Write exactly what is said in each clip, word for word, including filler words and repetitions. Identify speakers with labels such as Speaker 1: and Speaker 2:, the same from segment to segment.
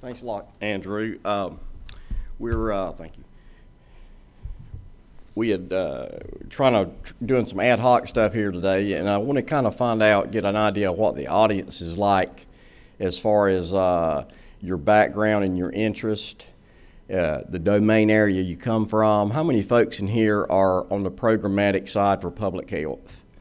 Speaker 1: Thanks a lot, Andrew. Um, we're, uh, thank you. We had uh, trying to doing some ad hoc stuff here today, and I want to kind of find out, get an idea of what the audience is like as far as uh, your background and your interest, uh, the domain area you come from. How many folks in here are on the programmatic side for public health?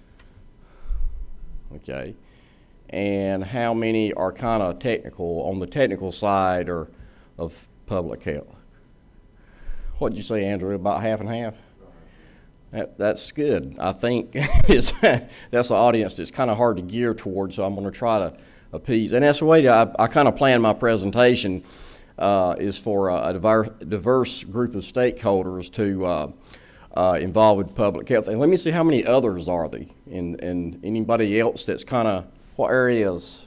Speaker 1: Okay. And how many are kind of technical, on the technical side or of public health? What did you say, Andrew, about half and half? That, that's good. I think it's, that's an audience that's kind of hard to gear towards, so I'm going to try to appease. And that's the way I, I kind of plan my presentation, uh, is for a, a diverse, diverse group of stakeholders to uh, uh, involve with public health. And let me see how many others are there, and, and anybody else that's kind of, what areas?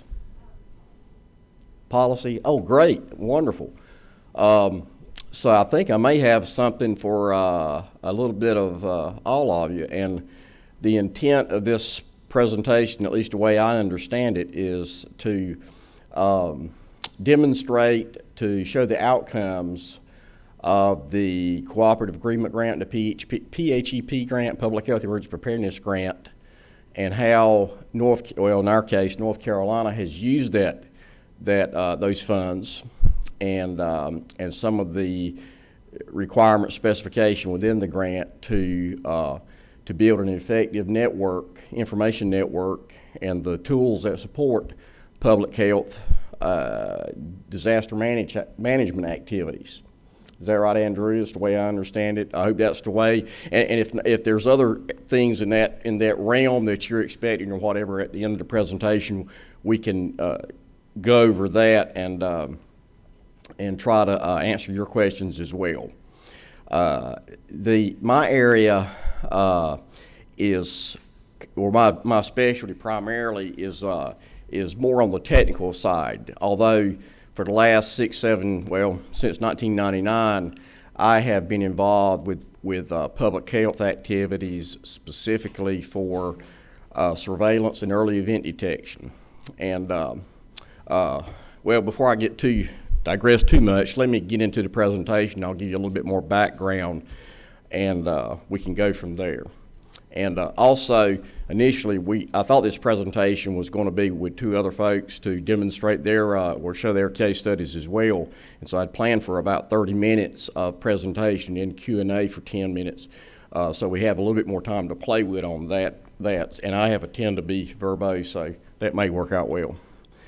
Speaker 1: Policy? Oh, great, wonderful. Um, so I think I may have something for uh, a little bit of uh, all of you. And the intent of this presentation, at least the way I understand it, is to um, demonstrate, to show the outcomes of the Cooperative Agreement Grant, the P H E P grant, Public Health Emergency Preparedness Grant, and how North, well, in our case, North Carolina has used that, that uh, those funds, and um, and some of the requirement specification within the grant to uh, to build an effective network, information network, and the tools that support public health uh, disaster manage, management activities. Is that right, Andrew? Is the way I understand it? I hope that's the way. And, and if if there's other things in that in that realm that you're expecting or whatever at the end of the presentation, we can uh, go over that and um, and try to uh, answer your questions as well. Uh, the my area uh, is, or my my specialty primarily is uh, is more on the technical side, although for the last six, seven, well, since nineteen ninety-nine, I have been involved with, with uh, public health activities specifically for uh, surveillance and early event detection. And, uh, uh, well, before I get too, digress too much, let me get into the presentation. I'll give you a little bit more background, and uh, we can go from there. And uh, also, initially, we I thought this presentation was going to be with two other folks to demonstrate their uh, or show their case studies as well. And so I'd planned for about thirty minutes of presentation and Q and A for ten minutes. Uh, so we have a little bit more time to play with on that. That and I have a tend to be verbose, so that may work out well.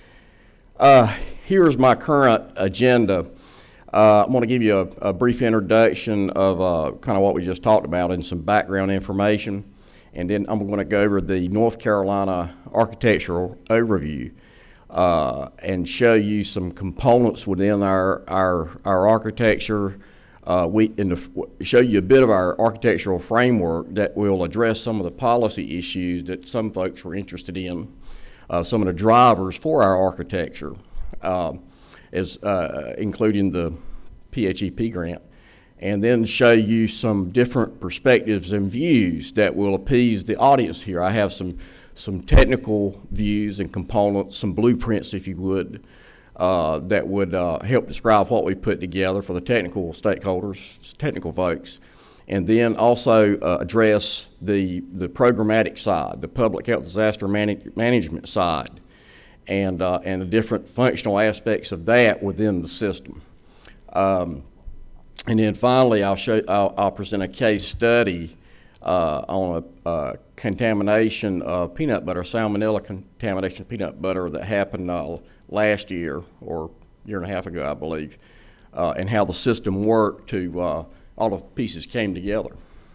Speaker 1: Uh, here's my current agenda. Uh, I'm going to give you a, a brief introduction of uh, kind of what we just talked about and some background information. And then I'm going to go over the North Carolina architectural overview uh, and show you some components within our our, our architecture. Uh, we and the, show you a bit of our architectural framework that will address some of the policy issues that some folks were interested in, uh, some of the drivers for our architecture, uh, as uh, including the P H E P grant. And then show you some different perspectives and views that will appease the audience here. I have some some technical views and components, some blueprints, if you would, uh, that would uh, help describe what we put together for the technical stakeholders, technical folks, and then also uh, address the the programmatic side, the public health disaster manage, management side, and uh, and the different functional aspects of that within the system. Um, And then finally, I'll show I'll, I'll present a case study uh, on a, a contamination of peanut butter, salmonella contamination of peanut butter that happened uh, last year or a year and a half ago, I believe, uh, and how the system worked to uh, all the pieces came together.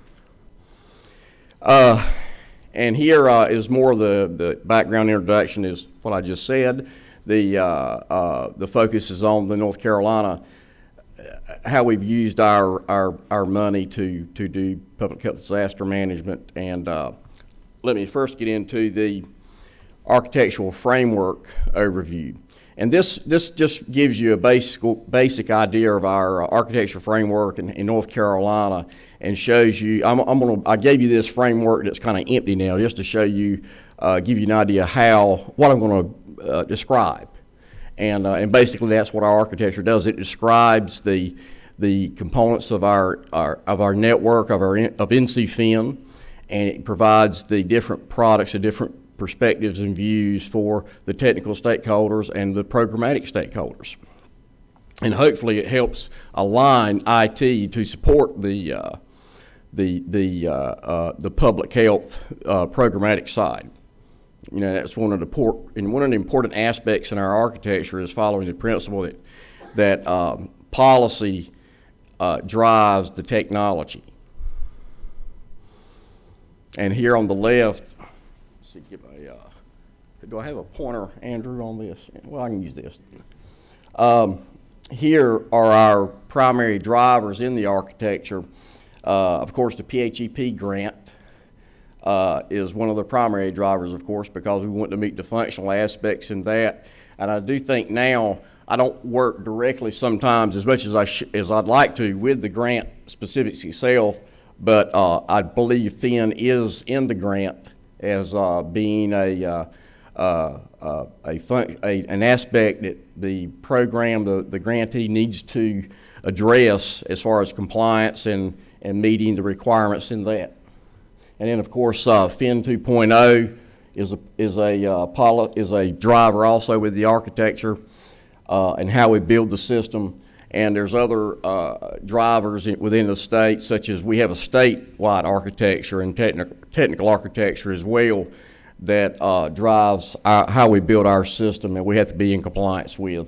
Speaker 1: Uh, and here uh, is more of the, the background introduction is what I just said. The uh, uh, the focus is on the North Carolina, how we've used our, our, our money to, to do public health disaster management. And uh, let me first get into the architectural framework overview. And this, this just gives you a basic, basic idea of our architectural framework in, in North Carolina, and shows you, I'm, I'm gonna, I gave you this framework that's kind of empty now just to show you, uh, give you an idea how, what I'm going to uh, describe. And, uh, and basically that's what our architecture does. It describes the, the components of our, our, of our network, of, our, of N C F I N, and it provides the different products, the different perspectives and views for the technical stakeholders and the programmatic stakeholders. And hopefully it helps align I T to support the, uh, the, the, uh, uh, the public health uh, programmatic side. You know, that's one of the port, and one of the important aspects in our architecture is following the principle that, that um, policy uh, drives the technology. And here on the left, let's see, give a, uh, do I have a pointer, Andrew, on this? Well, I can use this. Um, here are our primary drivers in the architecture. Uh, of course, the P H E P grant uh, is one of the primary drivers, of course, because we want to meet the functional aspects in that. And I do think now, I don't work directly sometimes as much as, I sh as I'd like to with the grant specifics itself, but uh, I believe F I N is in the grant as uh, being a, uh, uh, uh, a, fun a an aspect that the program, the, the grantee needs to address as far as compliance and, and meeting the requirements in that. And then of course uh, F I N two point oh is a, is, a, uh, is a driver also with the architecture uh, and how we build the system. And there's other uh, drivers in, within the state, such as we have a statewide architecture and technical, technical architecture as well that uh, drives our, how we build our system, and we have to be in compliance with.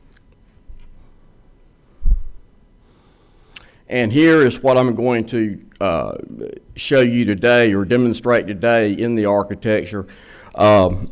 Speaker 1: And here is what I'm going to uh, show you today or demonstrate today in the architecture. Um,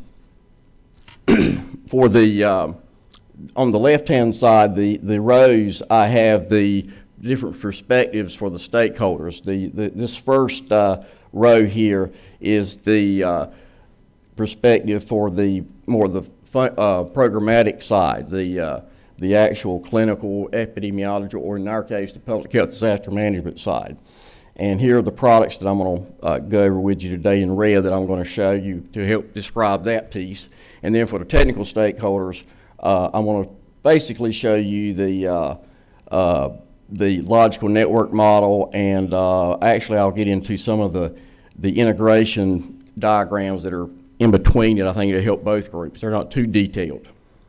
Speaker 1: for the um, on the left-hand side, the, the rows, I have the different perspectives for the stakeholders. The, the, this first uh, row here is the uh, perspective for the more the uh, programmatic side, the, uh, the actual clinical epidemiology, or in our case, the public health disaster management side. And here are the products that I'm going to uh, go over with you today in red that I'm going to show you to help describe that piece. And then for the technical stakeholders, Uh, I'm going to basically show you the uh, uh, the logical network model, and uh, actually I'll get into some of the the integration diagrams that are in between it. I think it'll help both groups. They're not too detailed.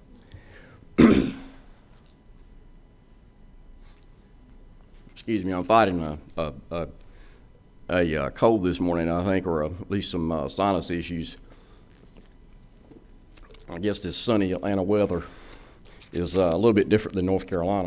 Speaker 1: Excuse me, I'm fighting a a, a, a, a cold this morning, I think, or a, at least some uh, sinus issues. I guess this sunny Atlanta weather is uh, a little bit different than North Carolina.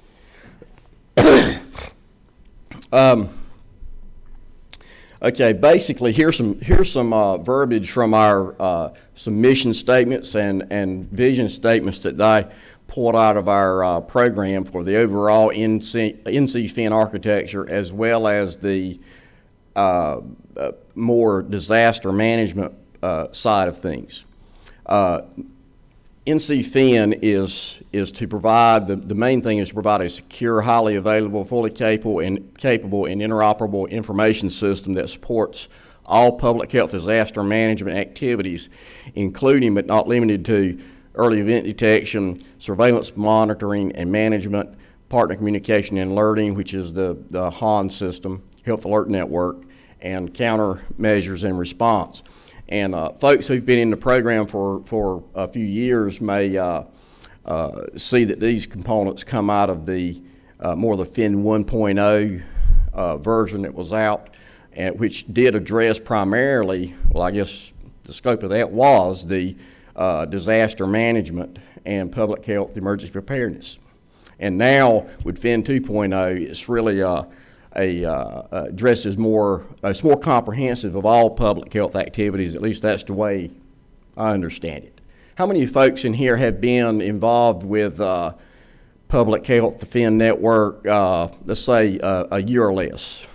Speaker 1: um, okay, basically here's some here's some uh, verbiage from our uh, some mission statements and and vision statements that I pulled out of our uh, program for the overall N C F I N architecture, as well as the uh, uh, more disaster management uh, side of things. Uh, N C F I N is is to provide the, the main thing is to provide a secure, highly available, fully capable and capable and interoperable information system that supports all public health disaster management activities, including but not limited to early event detection, surveillance, monitoring, and management, partner communication and alerting, which is the the H A N system, Health Alert Network, and countermeasures and response. And uh, folks who've been in the program for, for a few years may uh, uh, see that these components come out of the uh, more of the F I N one point oh uh, version that was out, and which did address primarily, well, I guess the scope of that was the uh, disaster management and public health emergency preparedness. And now with F I N two point oh, it's really uh, A, uh, addresses more, uh, it's more comprehensive of all public health activities. At least that's the way I understand it. How many folks in here have been involved with uh, public health, the F I N network, uh, let's say uh, a year or less?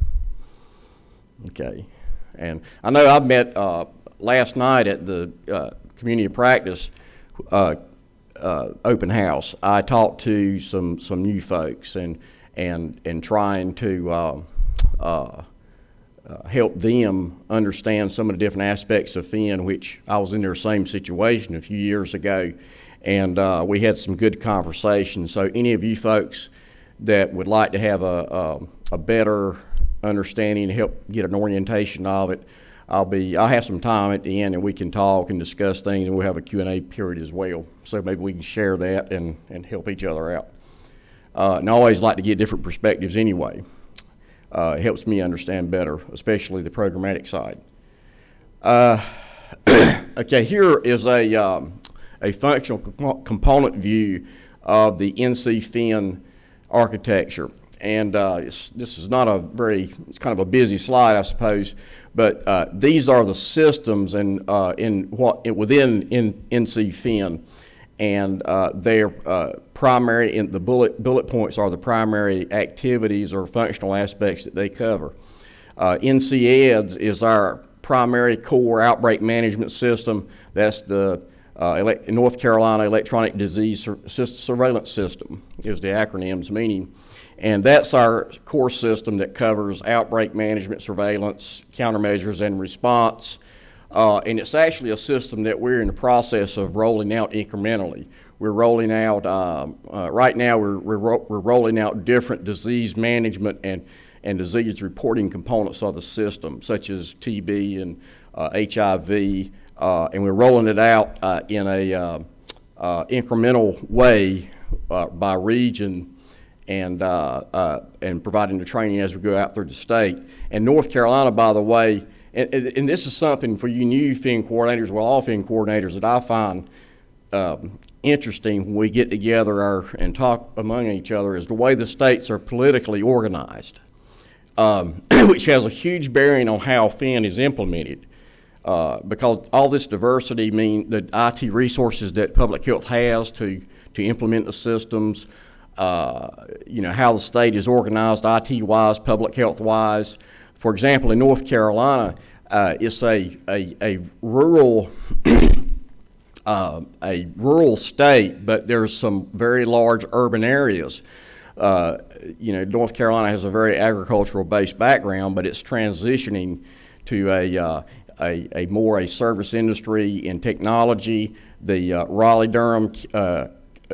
Speaker 1: Okay. And I know I've met uh, last night at the uh, community of practice uh, uh, open house. I talked to some, some new folks, and and and trying to uh, uh, uh, help them understand some of the different aspects of F I N, which I was in their same situation a few years ago, and uh, we had some good conversations. So any of you folks that would like to have a, a, a better understanding, help get an orientation of it, I'll be, I'll have some time at the end and we can talk and discuss things, and we'll have a Q and A period as well. So maybe we can share that and, and help each other out. Uh, and I always like to get different perspectives anyway. Uh, it helps me understand better, especially the programmatic side. Uh, okay, here is a, um, a functional comp component view of the N C Fin architecture. And uh, it's, this is not a very, it's kind of a busy slide, I suppose, but uh, these are the systems and uh, in what within in N C Fin, and uh, their uh, primary, in the bullet bullet points are the primary activities or functional aspects that they cover. Uh, N C E D S is our primary core outbreak management system. That's the uh, North Carolina Electronic Disease Sur Surveillance System is the acronym's meaning. And that's our core system that covers outbreak management, surveillance, countermeasures, and response. Uh, and it's actually a system that we're in the process of rolling out incrementally. We're rolling out, um, uh, right now we're, we're, ro we're rolling out different disease management and, and disease reporting components of the system, such as T B and uh, H I V, uh, and we're rolling it out uh, in a uh, uh, incremental way uh, by region, and uh, uh, and providing the training as we go out through the state. And North Carolina, by the way, and, and this is something for you new Fin coordinators, well, all Fin coordinators, that I find um, interesting when we get together our, and talk among each other, is the way the states are politically organized, um, which has a huge bearing on how Fin is implemented. Uh, because all this diversity means the I T resources that public health has to, to implement the systems, Uh, you know, how the state is organized I T-wise, public health-wise. For example, in North Carolina, uh, it's a, a, a rural uh, a rural state, but there's some very large urban areas. Uh, you know, North Carolina has a very agricultural-based background, but it's transitioning to a, uh, a, a more a service industry in technology. The uh, Raleigh-Durham uh,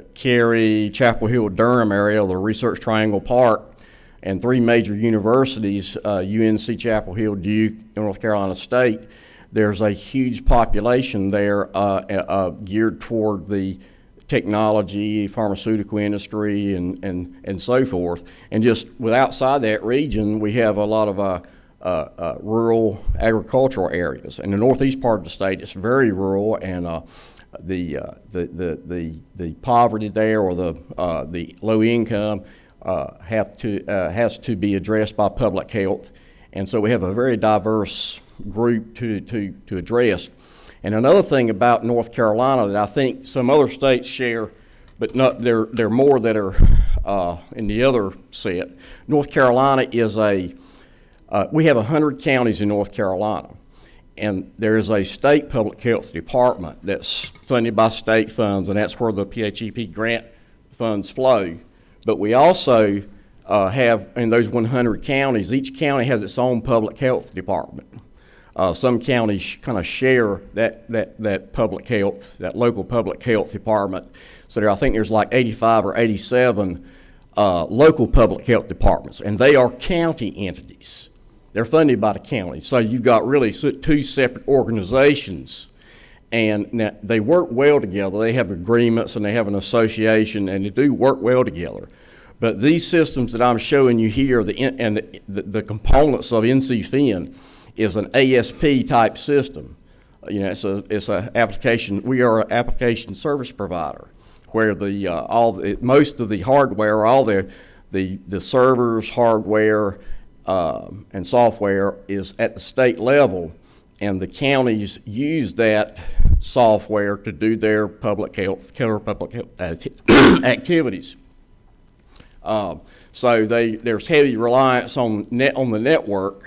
Speaker 1: Cary, Chapel Hill, Durham area, the Research Triangle Park, and three major universities, uh, U N C Chapel Hill, Duke, North Carolina State. There's a huge population there uh, uh, geared toward the technology, pharmaceutical industry, and, and, and so forth. And just with outside that region, we have a lot of uh, uh, uh, rural agricultural areas. In the northeast part of the state, it's very rural, and uh, The, uh, the the the the poverty there, or the uh, the low income, uh, have to uh, has to be addressed by public health, and so we have a very diverse group to to to address. And another thing about North Carolina that I think some other states share, but not there there are more that are uh, in the other set. North Carolina is a uh, we have a hundred counties in North Carolina. And there is a state public health department that's funded by state funds, and that's where the P H E P grant funds flow. But we also uh, have, in those one hundred counties, each county has its own public health department. Uh, some counties kind of share that, that, that public health, that local public health department. So there, I think there's like eighty-five or eighty-seven uh, local public health departments, and they are county entities. They're funded by the county. So you've got really two separate organizations, and now they work well together. They have agreements and they have an association, and they do work well together. But these systems that I'm showing you here, the, and the, the, the components of N C Fin, is an A S P type system. You know, it's a it's a application. We are an application service provider, where the uh, all the, most of the hardware, all the the the servers, hardware, Um, and software is at the state level, and the counties use that software to do their public health, cover public health activities. Uh, so they, there's heavy reliance on net on the network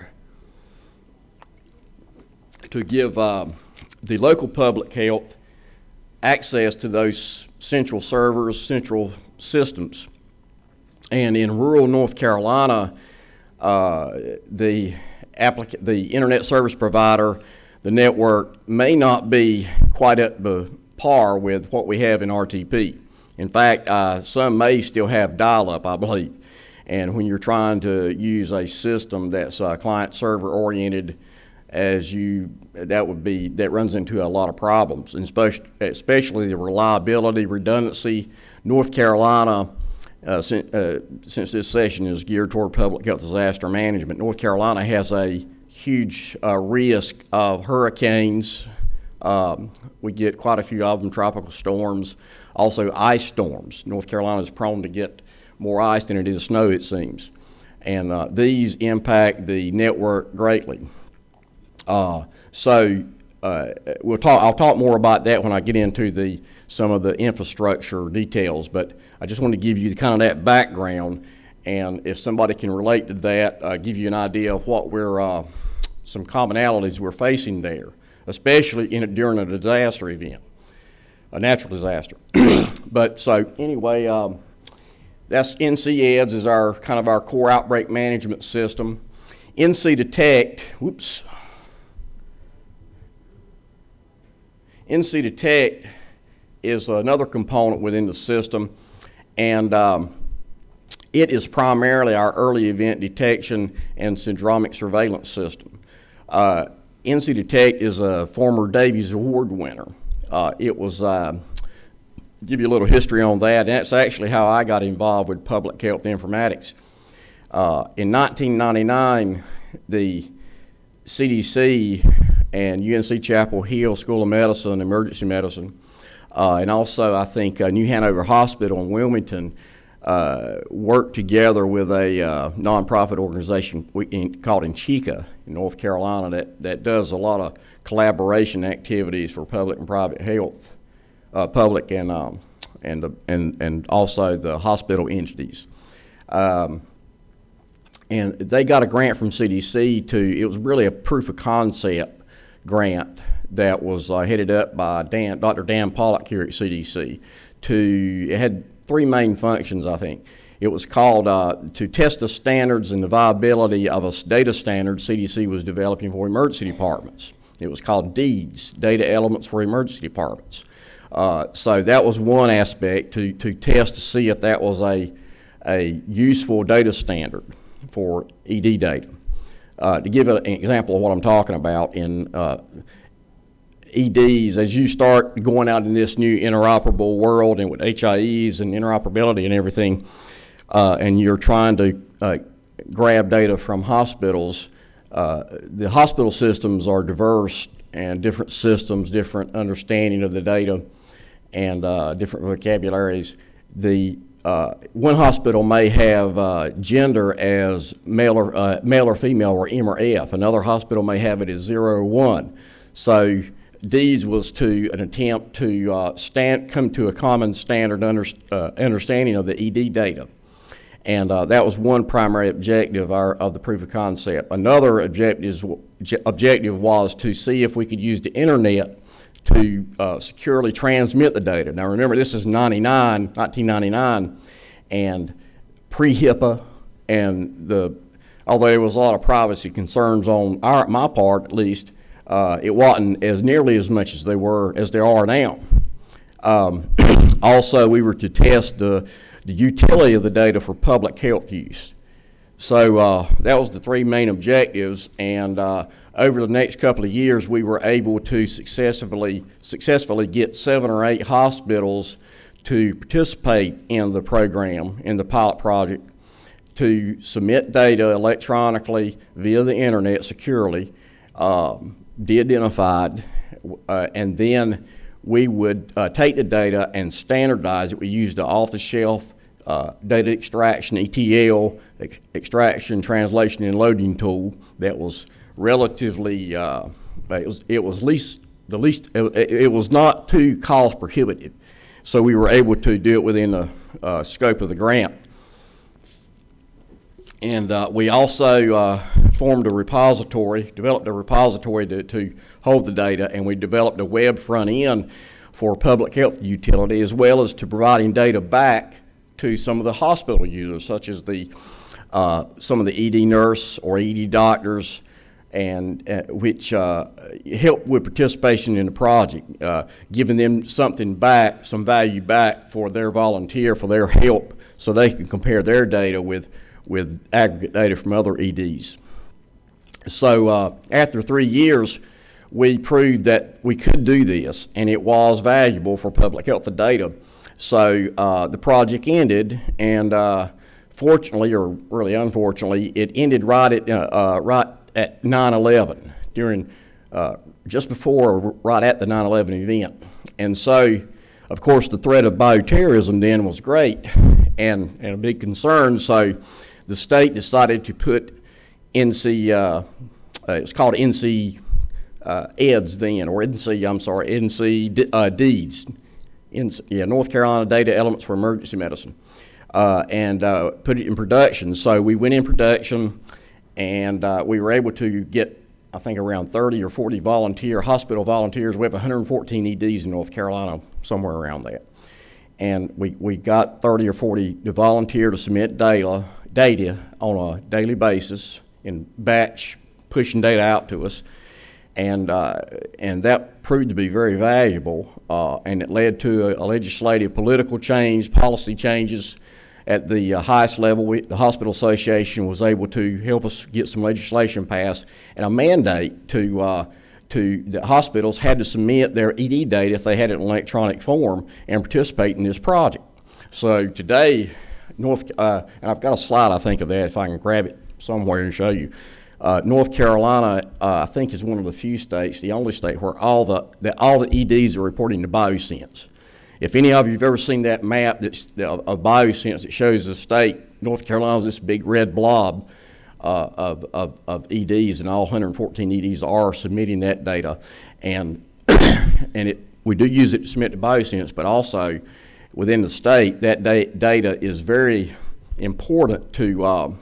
Speaker 1: to give uh, the local public health access to those central servers, central systems. And in rural North Carolina, Uh, the applica the internet service provider, the network, may not be quite at the par with what we have in R T P. In fact, uh, some may still have dial-up, I believe. And when you're trying to use a system that's uh, client-server oriented, as you, that would be, that runs into a lot of problems, and especially, especially the reliability, redundancy. North Carolina, uh, since, uh, since this session is geared toward public health disaster management, North Carolina has a huge uh, risk of hurricanes. Um, we get quite a few of them, tropical storms, also ice storms. North Carolina is prone to get more ice than it is snow, it seems. And uh, these impact the network greatly. Uh, so uh, we'll talk, I'll talk more about that when I get into the, some of the infrastructure details, but I just want to give you kind of that background, and if somebody can relate to that, uh, give you an idea of what we're, uh, some commonalities we're facing there, especially in, during a disaster event, a natural disaster. But so anyway, um, that's N C E D S is our kind of our core outbreak management system. N C Detect, whoops. N C Detect is another component within the system, and um, it is primarily our early event detection and syndromic surveillance system. Uh, N C Detect is a former Davies Award winner. Uh, it was, uh, give you a little history on that, and that's actually how I got involved with public health informatics. Uh, in nineteen ninety-nine, the C D C and U N C Chapel Hill School of Medicine, Emergency Medicine, uh, and also I think uh, New Hanover Hospital in Wilmington uh, worked together with a uh, nonprofit organization called Enchica in North Carolina that, that does a lot of collaboration activities for public and private health, uh, public and, um, and, the, and, and also the hospital entities. Um, and they got a grant from C D C to, it was really a proof of concept grant that was uh, headed up by Dan, Doctor Dan Pollock here at C D C. To, it had three main functions, I think. It was called uh, to test the standards and the viability of a data standard C D C was developing for emergency departments. It was called DEEDS, Data Elements for Emergency Departments. Uh, so that was one aspect, to, to test to see if that was a, a useful data standard for E D data. Uh, to give an example of what I'm talking about, in uh, E Ds, as you start going out in this new interoperable world and with H I Es and interoperability and everything, uh, and you're trying to uh, grab data from hospitals, uh, the hospital systems are diverse, and different systems, different understanding of the data, and uh, different vocabularies. The Uh, one hospital may have uh, gender as male or, uh, male or female, or M or F. Another hospital may have it as zero or one. So DEEDS was to an attempt to uh, stand, come to a common standard under, uh, understanding of the E D data. And uh, that was one primary objective of, our, of the proof of concept. Another objective, objective was to see if we could use the internet to uh, securely transmit the data. Now remember, this is ninety-nine, nineteen ninety-nine, and pre-HIPAA, and the, although there was a lot of privacy concerns on our, my part at least, uh, it wasn't as nearly as much as they were, as there are now. Um, also, we were to test the, the utility of the data for public health use. So uh, that was the three main objectives, and uh, over the next couple of years, we were able to successfully successfully get seven or eight hospitals to participate in the program, in the pilot project, to submit data electronically via the internet securely, um, de-identified, uh, and then we would uh, take the data and standardize it. We used the off-the-shelf uh, data extraction, E T L, ex extraction, translation, and loading tool that was relatively, uh, it was, it was least, the least, it, it was not too cost prohibitive. So we were able to do it within the uh, scope of the grant. And uh, we also uh, formed a repository, developed a repository to, to hold the data, and we developed a web front end for public health utility, as well as to providing data back to some of the hospital users, such as the uh, some of the E D nurse or E D doctors, and uh, which uh, helped with participation in the project, uh, giving them something back, some value back for their volunteer, for their help, so they can compare their data with, with aggregate data from other E Ds. So uh, after three years, we proved that we could do this, and it was valuable for public health data. So uh, the project ended, and uh, fortunately, or really unfortunately, it ended right at uh, uh, right at nine eleven, during uh, just before or right at the nine eleven event. And so, of course, the threat of bioterrorism then was great and, and a big concern. So the state decided to put N C, uh, uh, it's called N C uh, E D S then, or N C, I'm sorry, N C uh, DEEDS, in, yeah, North Carolina Data Elements for Emergency Medicine, uh, and uh, put it in production. So we went in production, and uh, we were able to get, I think, around thirty or forty volunteer, hospital volunteers. We have one hundred fourteen E Ds in North Carolina, somewhere around that. And we, we got thirty or forty to volunteer to submit data, data on a daily basis in batch, pushing data out to us. And, uh, and that proved to be very valuable, uh, and it led to a, a legislative political change, policy changes at the uh, highest level. We, the Hospital Association was able to help us get some legislation passed, and a mandate to, uh, to the hospitals had to submit their E D data if they had it in electronic form and participate in this project. So today, North, uh, and I've got a slide, I think, of that, if I can grab it somewhere and show you. Uh, North Carolina, uh, I think, is one of the few states, the only state where all the, that all the E Ds are reporting to BioSense. If any of you have ever seen that map that's, of, of BioSense that shows the state, North Carolina is this big red blob uh, of, of, of E Ds, and all one hundred fourteen E Ds are submitting that data. And, and it, we do use it to submit to BioSense, but also within the state, that da data is very important to uh,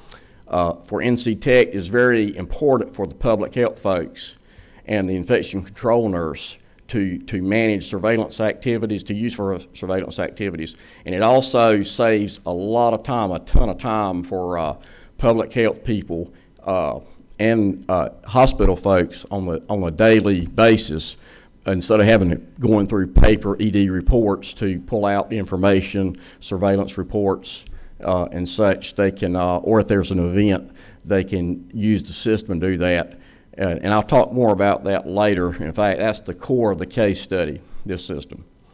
Speaker 1: Uh, for N C Tech, is very important for the public health folks and the infection control nurse to, to manage surveillance activities, to use for surveillance activities. And it also saves a lot of time, a ton of time for uh, public health people uh, and uh, hospital folks on, the, on a daily basis, instead of having it going through paper E D reports to pull out the information, surveillance reports, Uh, and such. They can, uh, or if there's an event, they can use the system and do that. Uh, and I'll talk more about that later. In fact, that's the core of the case study, this system.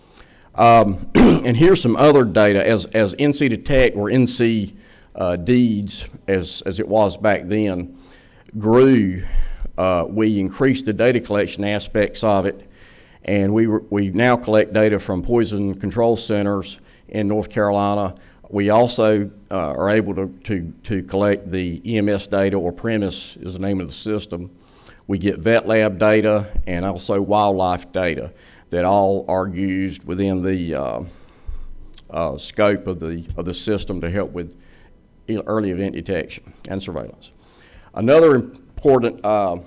Speaker 1: Um, and here's some other data. As, as N C Detect, or N C uh, DEEDS, as, as it was back then, grew, uh, we increased the data collection aspects of it. And we, we now collect data from poison control centers in North Carolina. We also uh, are able to, to, to collect the E M S data, or PREMIS is the name of the system. We get vet lab data and also wildlife data that all are used within the uh, uh, scope of the, of the system to help with early event detection and surveillance. Another important uh,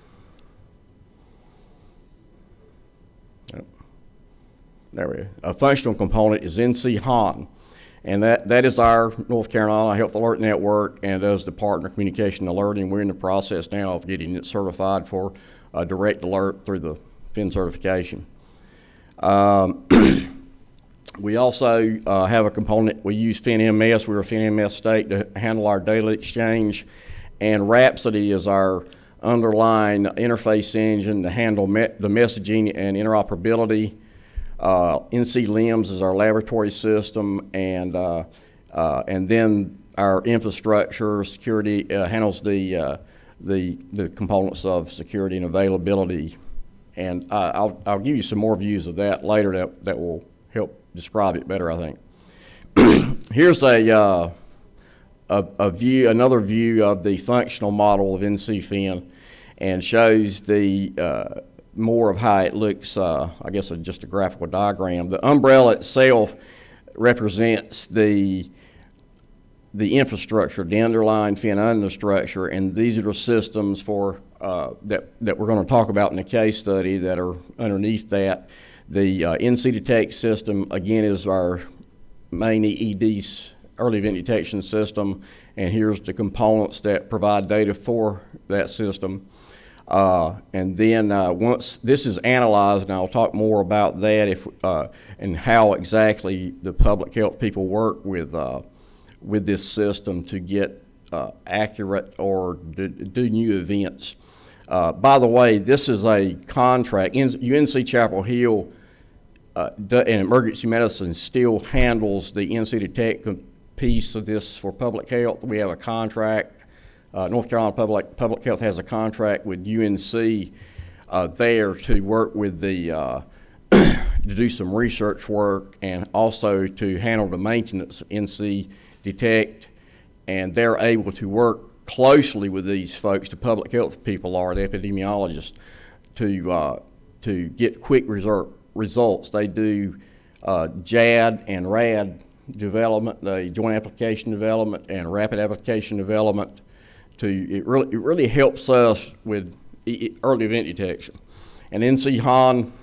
Speaker 1: there we go. A functional component is N C HON. And that, that is our North Carolina Health Alert Network, and does the partner communication alerting. We're in the process now of getting it certified for a direct alert through the F I N certification. Um, we also uh, have a component, we use F I N M S. We're a F I N M S state to handle our data exchange. And Rhapsody is our underlying interface engine to handle me the messaging and interoperability. Uh, N C LIMS is our laboratory system, and uh, uh, and then our infrastructure security uh, handles the, uh, the the components of security and availability. And uh, I'll I'll give you some more views of that later that that will help describe it better, I think. Here's a, uh, a a view, another view of the functional model of N C F I N, and shows the uh, more of how it looks, uh, I guess, a, just a graphical diagram. The umbrella itself represents the the infrastructure, the underlying F I N infrastructure, and these are the systems for uh, that that we're going to talk about in the case study that are underneath that. The uh, N C Detect system, again, is our main E D early event detection system, and here's the components that provide data for that system. Uh, and then uh, once this is analyzed, and I'll talk more about that if uh, and how exactly the public health people work with uh, with this system to get uh, accurate or do, do new events. Uh, by the way, this is a contract. U N C Chapel Hill uh, and emergency medicine still handles the N C Detect piece of this for public health. We have a contract. Uh, North Carolina Public Public Health has a contract with U N C uh, there to work with the uh, to do some research work and also to handle the maintenance of N C Detect, and they're able to work closely with these folks, the public health people are, the epidemiologists, to uh, to get quick result, results. They do uh, J A D and R A D development, the joint application development and rapid application development. To it really it really helps us with early event detection, and N C H O N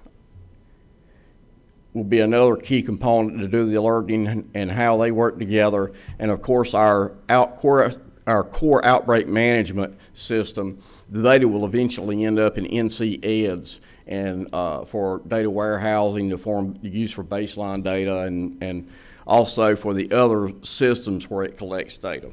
Speaker 1: will be another key component to do the alerting and how they work together. And of course, our out core our core outbreak management system, the data will eventually end up in N C E D S and uh, for data warehousing to form use for baseline data and and also for the other systems where it collects data.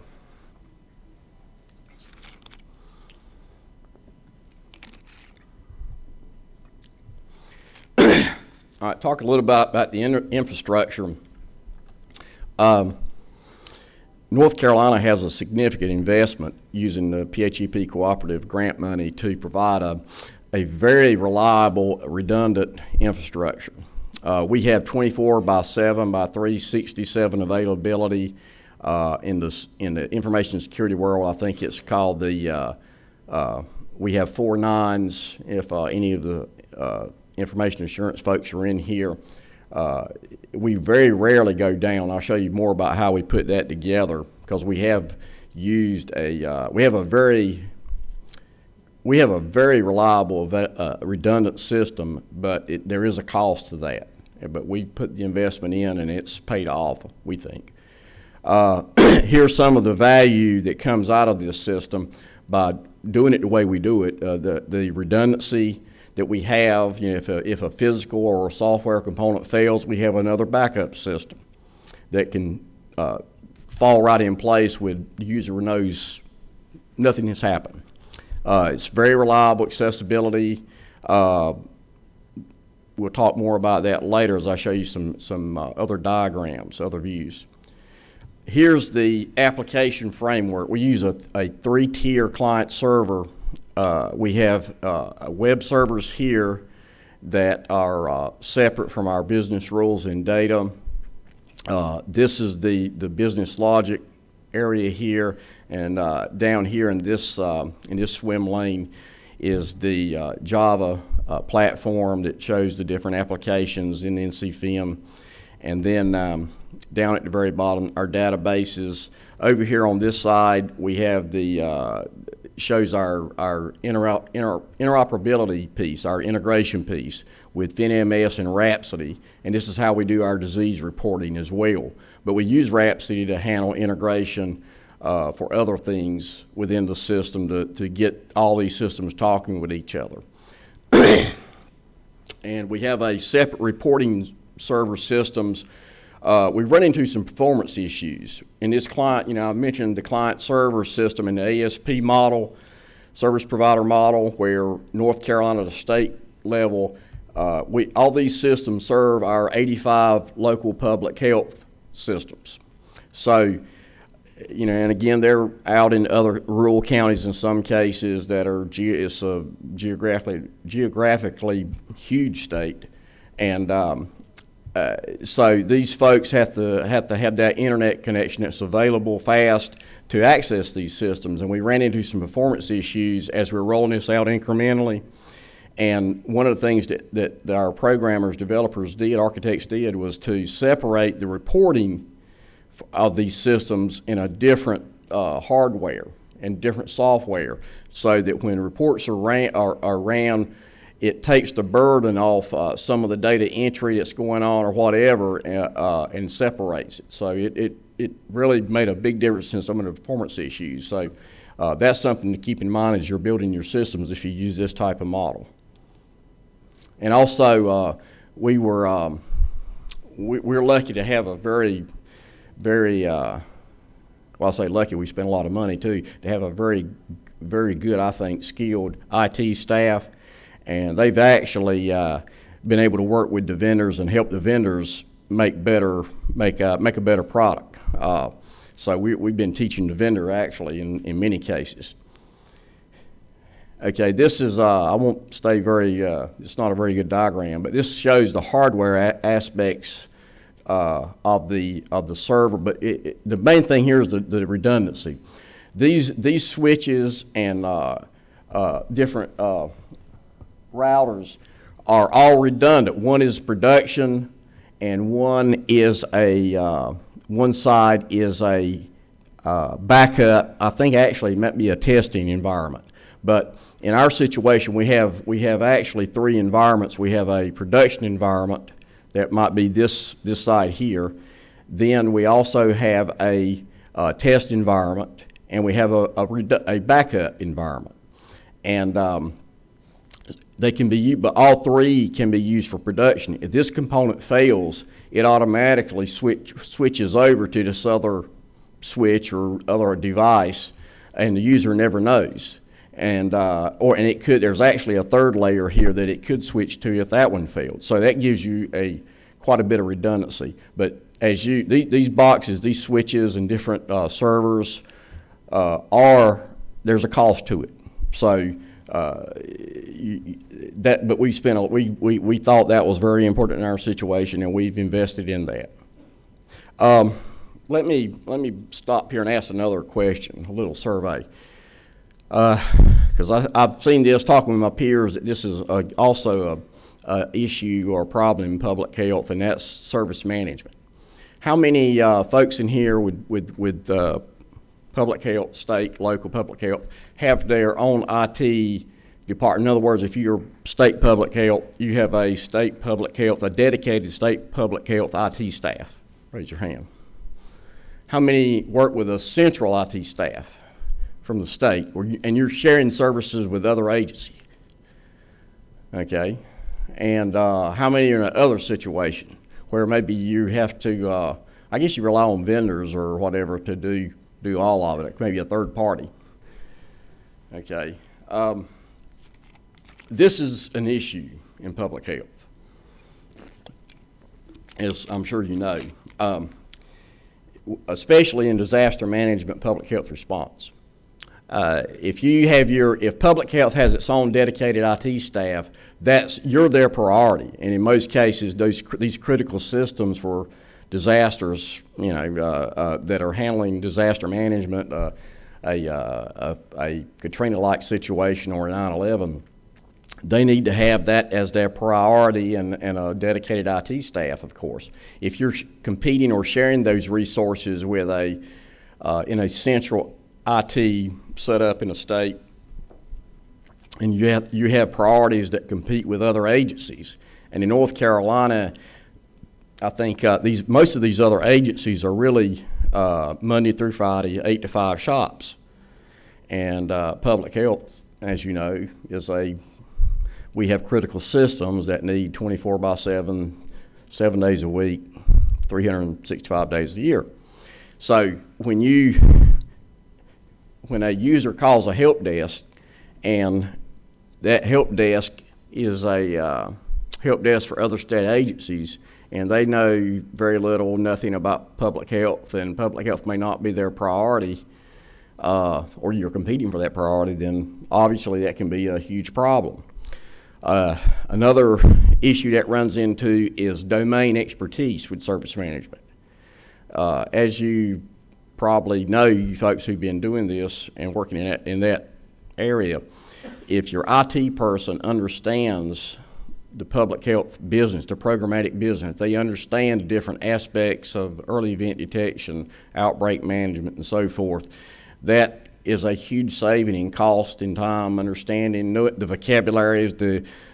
Speaker 1: All right, talk a little about, about the infrastructure. Um, North Carolina has a significant investment using the P H E P cooperative grant money to provide a, a very reliable, redundant infrastructure. Uh, we have twenty-four by seven by three sixty-seven availability uh, in, the, in the information security world. I think it's called the, uh, uh, we have four nines if uh, any of the uh, information assurance folks are in here. Uh, we very rarely go down. I'll show you more about how we put that together because we have used a, uh, we have a very, we have a very reliable, uh, redundant system, but it, there is a cost to that. But we put the investment in and it's paid off, we think. Uh, here's some of the value that comes out of this system by doing it the way we do it. Uh, the, the redundancy that we have, you know, if a, if a physical or a software component fails, we have another backup system that can uh, fall right in place with the user knows nothing has happened. Uh, it's very reliable accessibility. Uh, we'll talk more about that later as I show you some, some uh, other diagrams, other views. Here's the application framework. We use a, a three-tier client server. Uh, we have uh, web servers here that are uh, separate from our business rules and data. Uh, this is the, the business logic area here, and uh, down here in this, uh, in this swim lane is the uh, Java uh, platform that shows the different applications in N C F I M. And then um, down at the very bottom, our databases. Over here on this side, we have the uh, shows our, our inter inter interoperability piece, our integration piece with FinMS and Rhapsody, and this is how we do our disease reporting as well. But we use Rhapsody to handle integration uh, for other things within the system to, to get all these systems talking with each other. And we have a separate reporting server systems. Uh, we've run into some performance issues. In this client, you know, I mentioned the client server system and the A S P model, service provider model, where North Carolina, the state level, uh, we, all these systems serve our eighty-five local public health systems. So, you know, and again, they're out in other rural counties in some cases that are, ge it's a geographically, geographically huge state. And um, Uh, so these folks have to have to have that internet connection that's available fast to access these systems. And we ran into some performance issues as we were rolling this out incrementally. And one of the things that, that our programmers, developers did, architects did, was to separate the reporting of these systems in a different uh, hardware and different software, so that when reports are ran, are, are ran it takes the burden off uh, some of the data entry that's going on or whatever, uh, uh, and separates it. So it, it, it really made a big difference in some of the performance issues. So uh, that's something to keep in mind as you're building your systems if you use this type of model. And also, uh, we were um, we, we're lucky to have a very, very, uh, well, I say lucky, we spent a lot of money too, to have a very, very good, I think, skilled I T staff. And they've actually uh, been able to work with the vendors and help the vendors make better, make a, make a better product. Uh, so we, we've been teaching the vendor actually in, in many cases. Okay, this is, uh, I won't stay very, uh, it's not a very good diagram, but this shows the hardware a aspects uh, of the of the server. But it, it, the main thing here is the, the redundancy. These, these switches and uh, uh, different uh, routers are all redundant. One is production, and one is a uh, one side is a uh, backup. I think actually it might be a testing environment. But in our situation, we have we have actually three environments. We have a production environment that might be this this side here. Then we also have a uh, test environment, and we have a a, a backup environment. And um, they can be used, but all three can be used for production. If this component fails, it automatically switch, switches over to this other switch or other device, and the user never knows. And uh, or and it could. There's actually a third layer here that it could switch to if that one failed. So that gives you a quite a bit of redundancy. But as you these, these boxes, these switches, and different uh, servers uh, are there's a cost to it. So. Uh, you, that, but we spent a, we, we we thought that was very important in our situation, and we've invested in that. Um, let me let me stop here and ask another question, a little survey, because uh, I've seen this talking with my peers that this is a, also a, a issue or a problem in public health, and that's service management. How many uh, folks in here with with with uh, public health, state, local public health, have their own I T department? In other words, if you're state public health, you have a state public health, a dedicated state public health I T staff. Raise your hand. How many work with a central I T staff from the state, and you're sharing services with other agencies? Okay. And uh, how many are in another situation where maybe you have to, uh, I guess you rely on vendors or whatever to do do all of it, maybe a third party. Okay. Um, this is an issue in public health, as I'm sure you know, um, especially in disaster management, public health response. Uh, if you have your, if public health has its own dedicated I T staff, that's, you're their priority. And in most cases, those, these critical systems for disasters, you know, uh, uh, that are handling disaster management, uh, a, uh, a, a Katrina-like situation or a nine eleven, they need to have that as their priority, and, and a dedicated I T staff, of course. If you're competing or sharing those resources with a, uh, in a central I T set up in a state, and you have, you have priorities that compete with other agencies. And in North Carolina, I think uh, these most of these other agencies are really uh, Monday through Friday, eight to five shops. And uh, public health, as you know, is a, we have critical systems that need twenty-four by seven, seven days a week, three hundred sixty-five days a year. So when you, when a user calls a help desk, and that help desk is a uh, help desk for other state agencies, and they know very little, nothing about public health, and public health may not be their priority, uh, or you're competing for that priority, then obviously that can be a huge problem. Uh, another issue that runs into is domain expertise with service management. Uh, as you probably know, you folks who've been doing this and working in that, in that area, if your I T person understands the public health business, the programmatic business, they understand the different aspects of early event detection, outbreak management, and so forth, that is a huge saving in cost and time, understanding know the vocabularies, the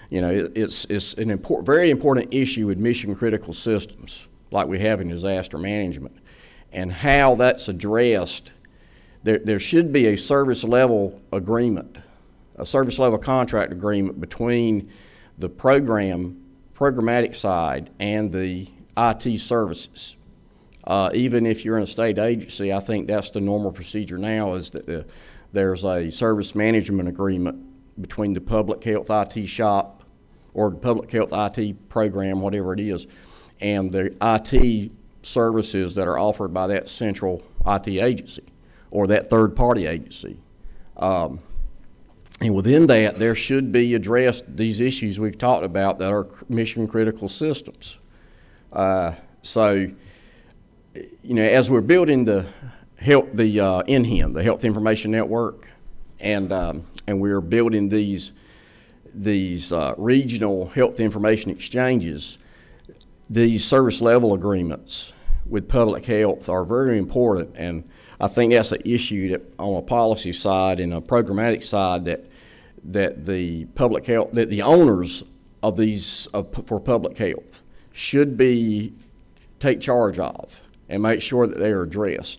Speaker 1: You know, it, it's it's an important, very important issue with mission critical systems like we have in disaster management, and how that's addressed. There there should be a service level agreement, a service level contract agreement between the program programmatic side and the I T services. Uh, even if you're in a state agency, I think that's the normal procedure now, is that the, there's a service management agreement between the public health I T shop or the public health I T program, whatever it is, and the I T services that are offered by that central I T agency or that third-party agency. Um, and within that, there should be addressed these issues we've talked about that are mission-critical systems. Uh, so, you know, as we're building the health, the uh, N H I N, the Health Information Network, and um, and we're building these these uh, regional health information exchanges, these service level agreements with public health are very important, and I think that's an issue that on a policy side and a programmatic side that that the public health, that the owners of these of, for public health should be take charge of and make sure that they are addressed.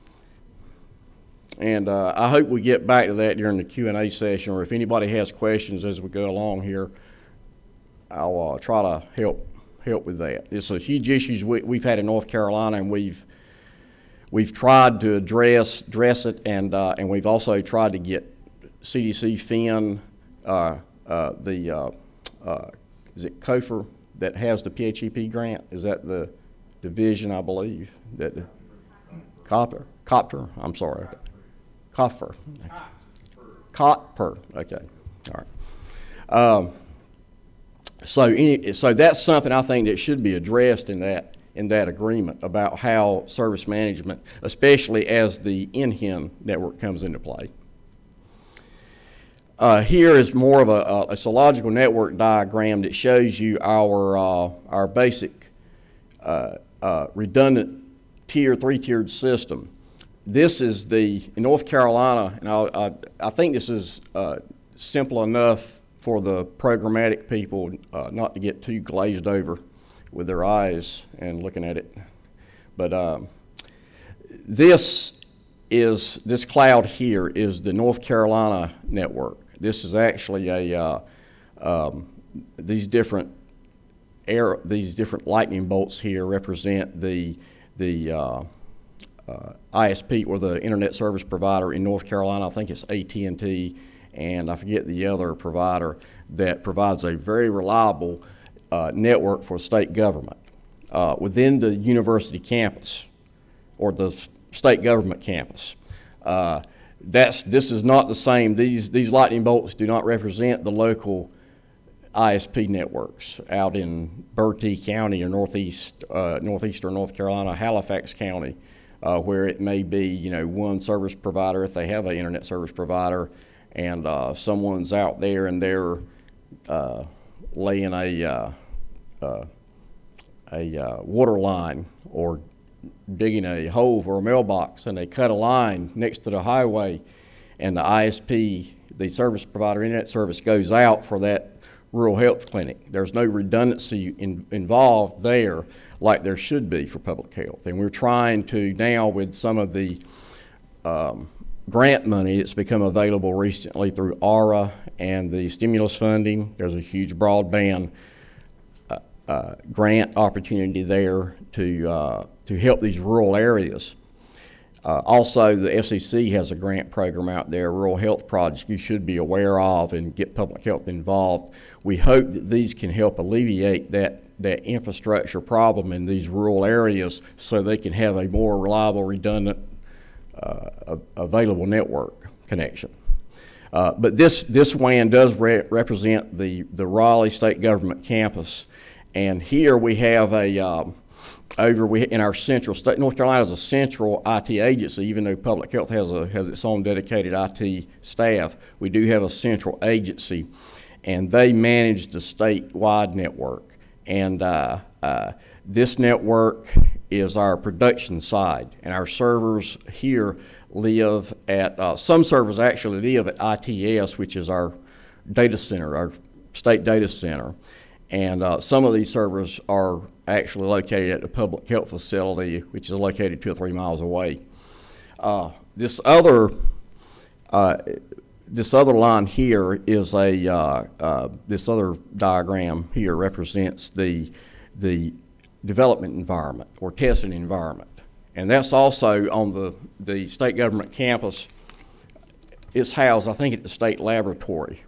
Speaker 1: And uh, I hope we get back to that during the Q and A session, or if anybody has questions as we go along here, I'll uh, try to help help with that. It's a huge issue we, we've had in North Carolina, and we've we've tried to address address it, and uh, and we've also tried to get C D C, Fin, uh, uh, the uh, uh, is it C O F R that has the P H E P grant? Is that the division, I believe, that the Copter, Copter, I'm sorry, C O F R, C O P R, okay, all right. Um, so, any, so that's something I think that should be addressed in that in that agreement about how service management, especially as the N H I N network comes into play. Uh, here is more of a, a, it's a logical network diagram that shows you our uh, our basic uh, uh, redundant tier three-tiered system. This is the in North Carolina, and I, I, I think this is uh, simple enough for the programmatic people uh, not to get too glazed over with their eyes and looking at it. But um, this is this cloud here is the North Carolina network. This is actually a uh, um, these different air these different lightning bolts here represent the the uh, uh, I S P or the internet service provider in North Carolina. I think it's A T and T, and I forget the other provider that provides a very reliable uh, network for state government uh, within the university campus or the state government campus. Uh, That's, this is not the same. These, these lightning bolts do not represent the local I S P networks out in Bertie County or northeast, uh, northeastern North Carolina, Halifax County, uh, where it may be, you know, one service provider if they have an internet service provider, and uh, someone's out there and they're uh, laying a uh, uh, a uh, water line or digging a hole for a mailbox, and they cut a line next to the highway, and the I S P, the service provider internet service, goes out for that rural health clinic. There's no redundancy in, involved there like there should be for public health. And we're trying to now, with some of the um, grant money that's become available recently through A R A and the stimulus funding, there's a huge broadband uh, uh, grant opportunity there to uh, to help these rural areas. Uh, also, the F C C has a grant program out there, rural health projects you should be aware of, and get public health involved. We hope that these can help alleviate that, that infrastructure problem in these rural areas so they can have a more reliable, redundant, uh, available network connection. Uh, but this, this W A N does re represent the, the Raleigh State Government campus, and here we have a um, over we, in our central state, North Carolina is a central I T agency. Even though public health has a has its own dedicated I T staff, we do have a central agency, and they manage the statewide network. And uh, uh, this network is our production side, and our servers here live at uh, some servers actually live at I T S, which is our data center, our state data center. And uh, some of these servers are actually located at the public health facility, which is located two or three miles away. Uh, this other uh, this other line here is a uh, uh, this other diagram here represents the the development environment or testing environment, and that's also on the the state government campus. It's housed, I think, at the state laboratory.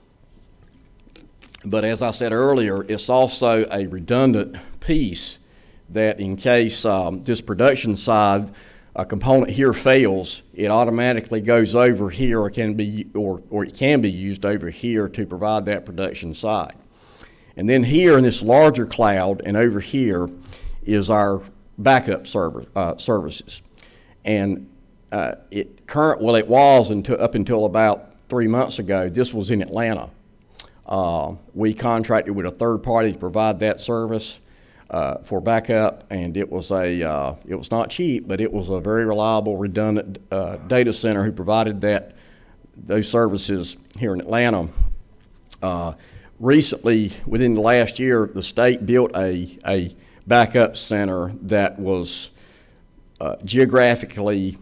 Speaker 1: But as I said earlier, it's also a redundant piece that in case um, this production side a component here fails, it automatically goes over here or can be or, or it can be used over here to provide that production side. And then here in this larger cloud and over here is our backup server, uh, services. And uh, it current well it was until up until about three months ago, this was in Atlanta. Uh, we contracted with a third party to provide that service uh, for backup, and it was a uh, it was not cheap, but it was a very reliable, redundant uh, data center who provided that those services here in Atlanta. Uh, recently, within the last year, the state built a a backup center that was uh, geographically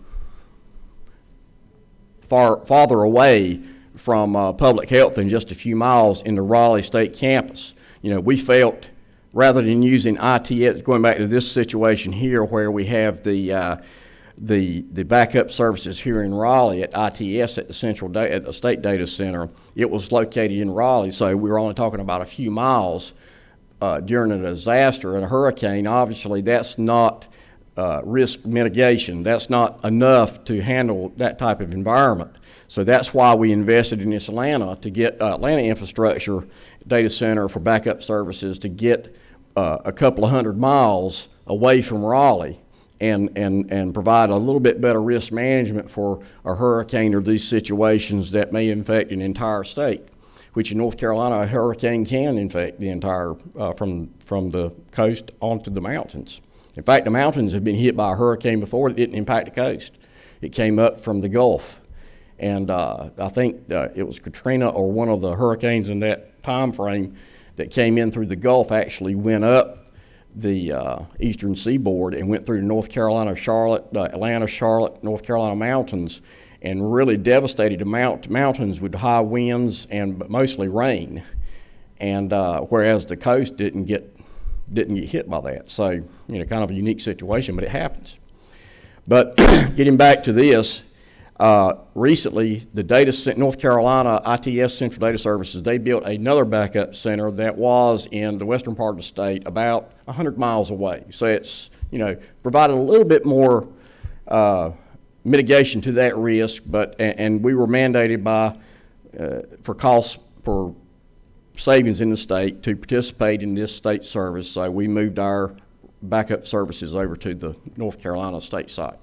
Speaker 1: far farther away from uh, public health in just a few miles in the Raleigh State campus. You know, we felt rather than using I T S, going back to this situation here where we have the uh, the the backup services here in Raleigh at I T S at the central da- at the state data center, it was located in Raleigh, so we were only talking about a few miles uh, during a disaster and a hurricane. Obviously, that's not uh, risk mitigation. That's not enough to handle that type of environment. So that's why we invested in this Atlanta to get uh, Atlanta infrastructure data center for backup services to get uh, a couple of hundred miles away from Raleigh and, and, and provide a little bit better risk management for a hurricane or these situations that may infect an entire state, which in North Carolina a hurricane can infect the entire, uh, from, from the coast onto the mountains. In fact, the mountains have been hit by a hurricane before. It didn't impact the coast. It came up from the Gulf. And uh, I think uh, it was Katrina or one of the hurricanes in that time frame that came in through the Gulf actually went up the uh, eastern seaboard and went through the North Carolina, Charlotte, uh, Atlanta, Charlotte, North Carolina mountains and really devastated the mount- mountains with high winds and mostly rain. And uh, whereas the coast didn't get didn't get hit by that. So, you know, kind of a unique situation, but it happens. But getting back to this, Uh, recently, the data center, North Carolina I T S Central Data Services, they built another backup center that was in the western part of the state, about one hundred miles away. So it's, you know, provided a little bit more uh, mitigation to that risk, but and, and we were mandated by uh, for costs for savings in the state to participate in this state service. So we moved our backup services over to the North Carolina state site.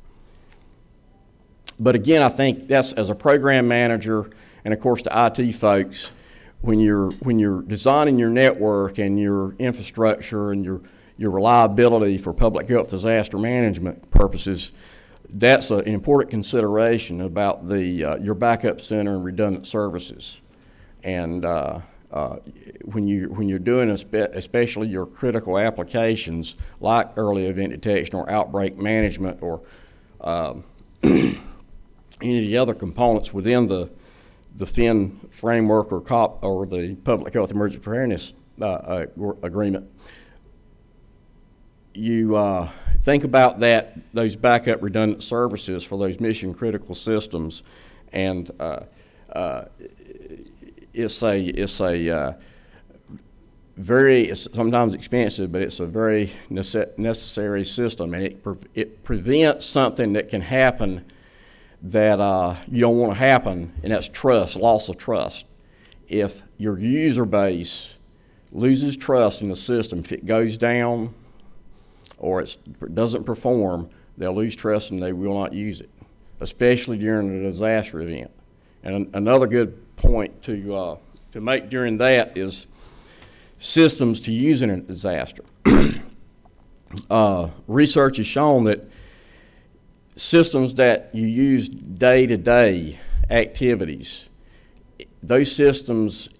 Speaker 1: But again, I think that's, as a program manager and of course the I T folks, when you're when you're designing your network and your infrastructure and your your reliability for public health disaster management purposes, that's a, an important consideration about the uh, your backup center and redundant services. And uh, uh, when you when you're doing especially your critical applications like early event detection or outbreak management or um, any of the other components within the the F I N framework or COP or the Public Health Emergency Preparedness uh, uh, agreement, you uh, think about that those backup redundant services for those mission critical systems, and uh, uh, it's a it's a uh, very it's sometimes expensive, but it's a very nece- necessary system, and it pre- it prevents something that can happen that uh, you don't want to happen, and that's trust, loss of trust. If your user base loses trust in the system, if it goes down or it's, it doesn't perform, they'll lose trust and they will not use it, especially during a disaster event. And another good point to uh, to make during that is systems to use in a disaster. uh, research has shown that systems that you use day-to-day activities, those systems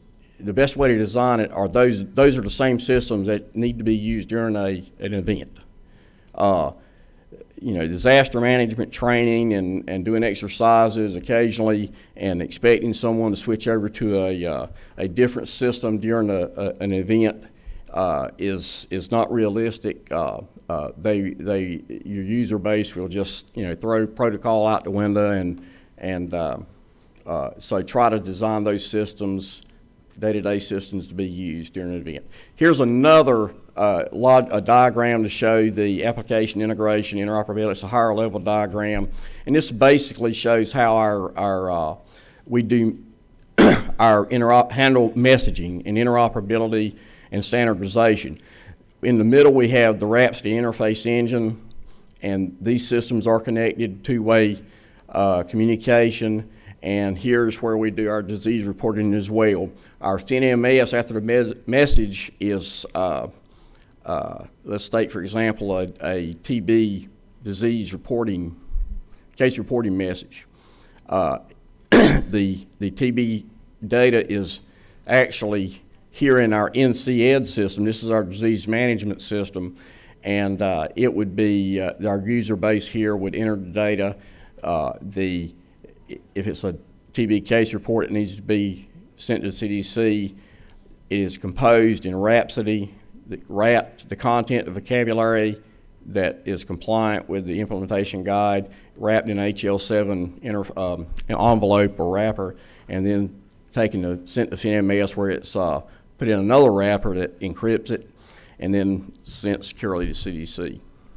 Speaker 1: the best way to design it are those, those are the same systems that need to be used during a, an event. Uh, you know, disaster management training and, and doing exercises occasionally and expecting someone to switch over to a, uh, a different system during a, a, an event uh, is, is not realistic. Uh, uh, they, they, your user base will just, you know, throw protocol out the window, and, and uh, uh, so try to design those systems, day-to-day systems, to be used during an event. Here's another uh, log, a diagram to show the application integration interoperability. It's a higher level diagram, and this basically shows how our, our uh, we do our interop handle messaging and interoperability and standardization. In the middle, we have the Rhapsody interface engine, and these systems are connected, two-way uh, communication. And here's where we do our disease reporting as well. Our C N M S, after the mes message is, uh, uh, let's take, for example, a, a T B disease reporting, case reporting message. Uh, the, the T B data is actually here in our N C E D system. This is our disease management system. And uh, it would be, uh, our user base here would enter the data. Uh, the If it's a T B case report, it needs to be sent to the C D C. It is composed in Rhapsody, the, wrapped, the content, the vocabulary that is compliant with the implementation guide, wrapped in H L seven inter, um, envelope or wrapper, and then taken to sent to C N M S, where it's uh, put in another wrapper that encrypts it, and then sent securely to C D C.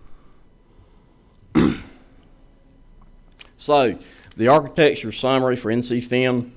Speaker 1: So, the architecture summary for N C F I M,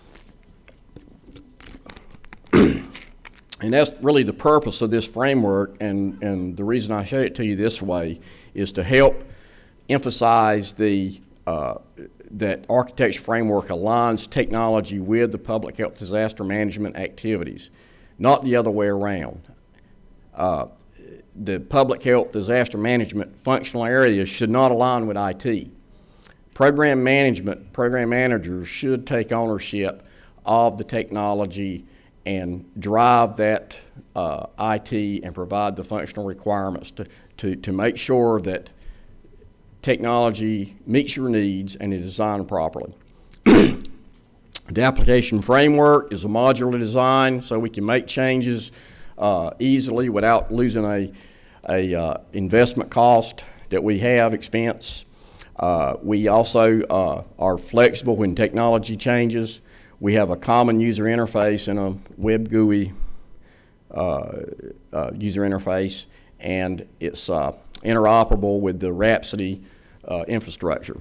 Speaker 1: and that's really the purpose of this framework, and, and the reason I show it to you this way is to help emphasize the, uh, that architecture framework aligns technology with the public health disaster management activities, not the other way around. Uh, the public health disaster management functional areas should not align with I T. Program management, program managers should take ownership of the technology and drive that uh, I T and provide the functional requirements to, to, to make sure that technology meets your needs and is designed properly. The application framework is a modular design, so we can make changes uh, easily without losing a, a uh, investment cost that we have, expense. Uh, we also uh, are flexible when technology changes. We have a common user interface and a web G U I uh, uh, user interface, and it's uh, interoperable with the Rhapsody uh, infrastructure.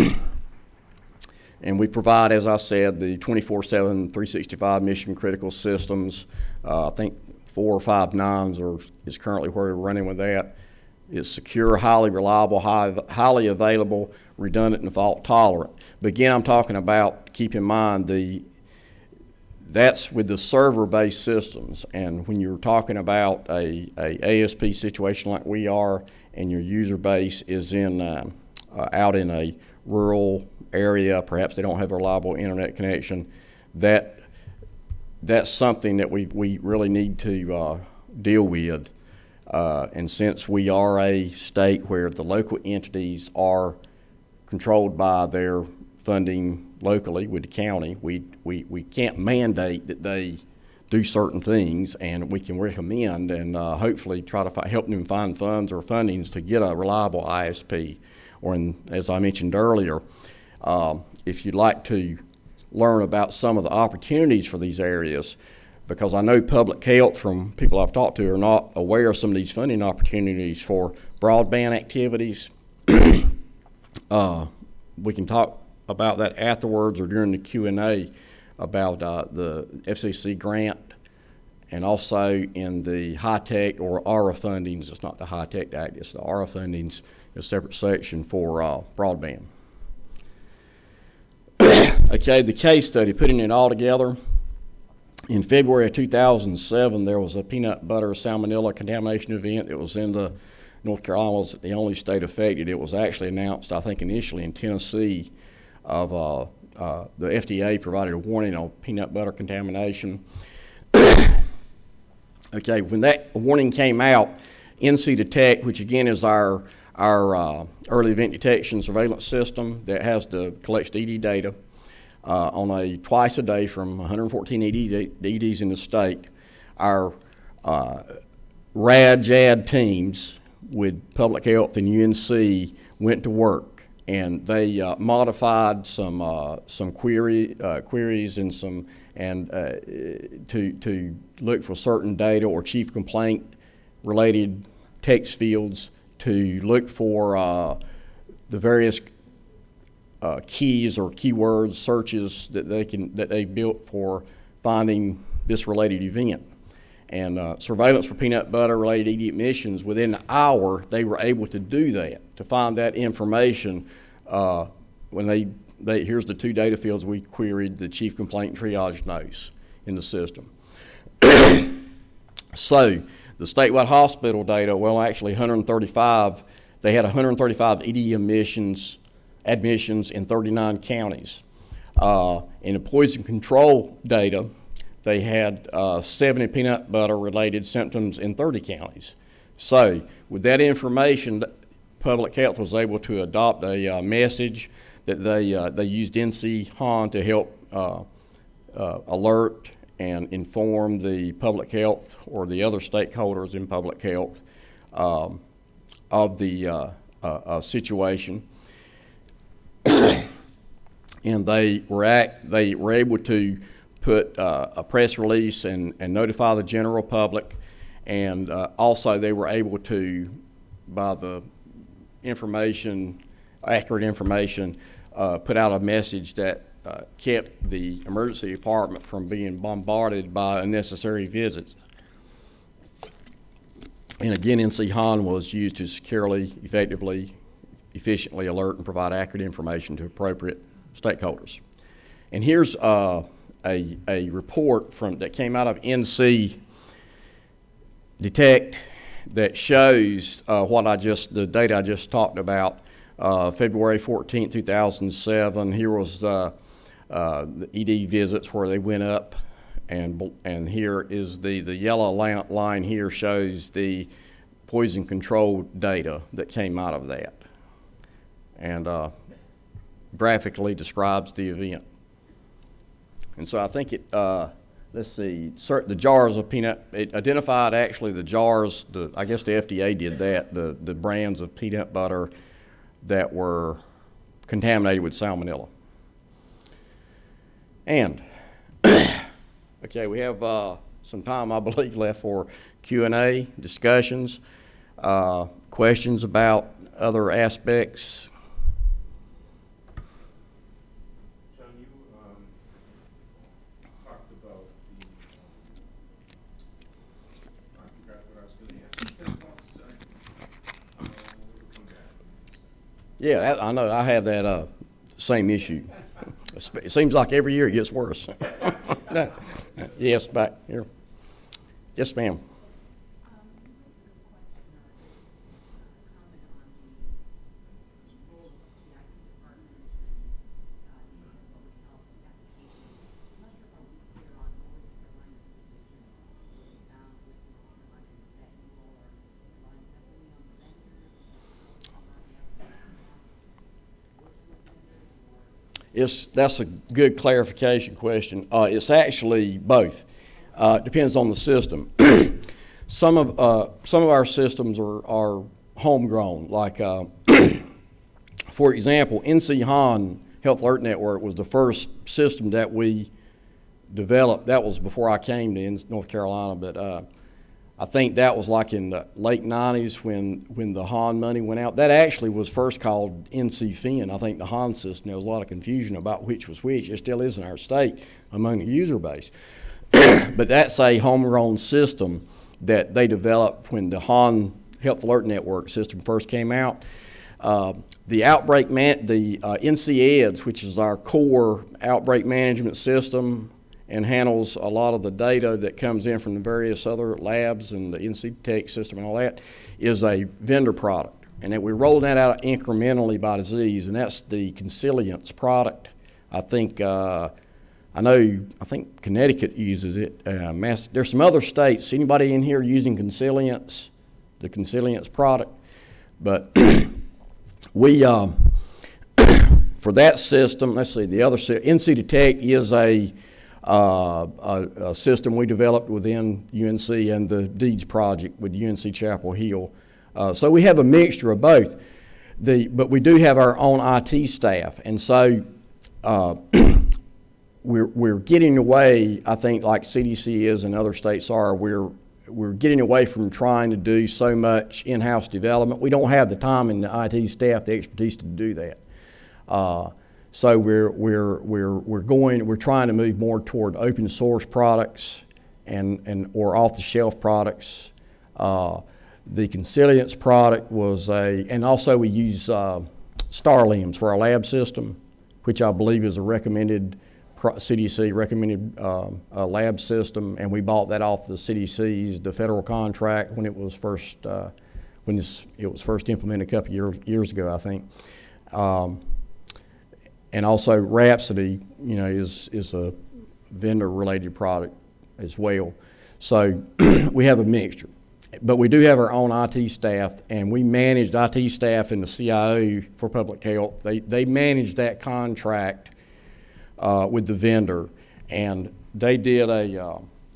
Speaker 1: And we provide, as I said, the twenty-four seven, three sixty-five mission critical systems. Uh, I think four or five nines are, is currently where we're running with that. It's secure, highly reliable, high, highly available, redundant, and fault tolerant. But again, I'm talking about, keep in mind, the that's with the server-based systems. And when you're talking about a, a A S P situation like we are, and your user base is in uh, uh, out in a rural area, perhaps they don't have a reliable internet connection, that that's something that we, we really need to uh, deal with. Uh, and since we are a state where the local entities are controlled by their funding locally with the county, we, we, we can't mandate that they do certain things, and we can recommend and uh, hopefully try to fi help them find funds or fundings to get a reliable I S P. Or in, as I mentioned earlier, um, if you'd like to learn about some of the opportunities for these areas, because I know public health, from people I've talked to, are not aware of some of these funding opportunities for broadband activities. uh, we can talk about that afterwards or during the Q and A about uh, the F C C grant, and also in the high-tech or A R A fundings. It's not the High-Tech Act, it's the A R A fundings, a separate section for uh, broadband. Okay, the case study, putting it all together. In February of two thousand seven, there was a peanut butter salmonella contamination event. It was in the North Carolina was the only state affected. It was actually announced, I think, initially in Tennessee. Of uh, uh, the F D A provided a warning on peanut butter contamination. Okay, when that warning came out, N C Detect, which again is our our uh, early event detection surveillance system that has the collects E D data uh, on a twice a day from one hundred fourteen E Ds in the state. Our uh, R A D, J A D teams with Public Health and U N C went to work, and they uh, modified some uh, some query uh, queries and some and uh, to to look for certain data or chief complaint related text fields, to look for uh, the various uh, keys or keywords searches that they can that they built for finding this related event. And uh, surveillance for peanut butter related E D emissions, within an hour they were able to do that, to find that information. Uh, when they, they here's the two data fields we queried, the chief complaint and triage notes in the system. So the statewide hospital data, well, actually one hundred thirty-five, they had one hundred thirty-five E D emissions, admissions in thirty-nine counties. Uh, in the poison control data, they had uh, seventy peanut butter related symptoms in thirty counties. So with that information, Public Health was able to adopt a uh, message that they, uh, they used N C H O N to help uh, uh, alert and inform the public health or the other stakeholders in public health um, of the uh, uh, uh, situation. And they were, act, they were able to put uh, a press release and, and notify the general public, and uh, also they were able to, by the information, accurate information, uh, put out a message that uh, kept the emergency department from being bombarded by unnecessary visits. And again, N C H O N was used to securely, effectively, efficiently alert and provide accurate information to appropriate stakeholders. And here's uh, a, a report from that came out of N C Detect that shows uh, what I just, the data I just talked about. Uh, February fourteenth, two thousand seven, here was uh, uh, the E D visits where they went up, and and here is the, the yellow line here shows the poison control data that came out of that, and uh, graphically describes the event. And so I think it, uh, let's see, the jars of peanut, it identified actually the jars, the, I guess the F D A did that, the, the brands of peanut butter that were contaminated with salmonella. And, okay, we have uh, some time, I believe, left for Q and A, discussions, uh, questions about other aspects. Yeah, that, I know. I have that uh, same issue. It seems like every year it gets worse. Yes, back here. Yes, ma'am. It's, that's a good clarification question. Uh, it's actually both. Uh, it depends on the system. some of uh, some of our systems are, are homegrown. Like, uh, for example, N C H O N Health Alert Network was the first system that we developed. That was before I came to North Carolina, but uh, I think that was like in the late nineties when, when the H O N money went out. That actually was first called N C F I N. I think the H O N system, there was a lot of confusion about which was which. It still is in our state among the user base. But that's a homegrown system that they developed when the H O N Health Alert Network system first came out. Uh, the outbreak man, the uh, N C E D S, which is our core outbreak management system, and handles a lot of the data that comes in from the various other labs and the N C Detect system and all that, is a vendor product. And that we're rolling that out incrementally by disease, and that's the Consilience product. I think uh, I know, I think Connecticut uses it. Uh, Mass, there's some other states. Anybody in here using Consilience, the Consilience product? But we, um, for that system, let's see, the other, N C Detect is a, uh, a, a system we developed within U N C and the DEEDS project with U N C Chapel Hill. Uh, so we have a mixture of both. The, but we do have our own I T staff, and so uh, we're, we're getting away, I think, like C D C is and other states are, we're, we're getting away from trying to do so much in-house development. We don't have the time and the I T staff, the expertise to do that. Uh, so we're, we're, we're, we're going, we're trying to move more toward open source products and, and or off-the-shelf products. Uh, the Consilience product was a, and also we use uh, StarLimbs for our lab system, which I believe is a recommended C D C recommended uh, uh, lab system, and we bought that off the C D C's, the federal contract when it was first uh, when this, it was first implemented a couple years years ago, I think. Um, and also Rhapsody, you know, is is a vendor-related product as well. So we have a mixture, but we do have our own I T staff, and we managed I T staff in the C I O for public health. They they managed that contract Uh, with the vendor, and they did a, uh,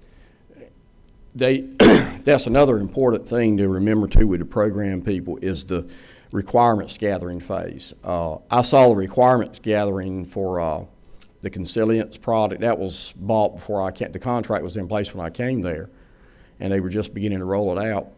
Speaker 1: they, that's another important thing to remember too with the program people is the requirements gathering phase. Uh, I saw the requirements gathering for uh, the Consilience product. That was bought before I came, the contract was in place when I came there, and they were just beginning to roll it out.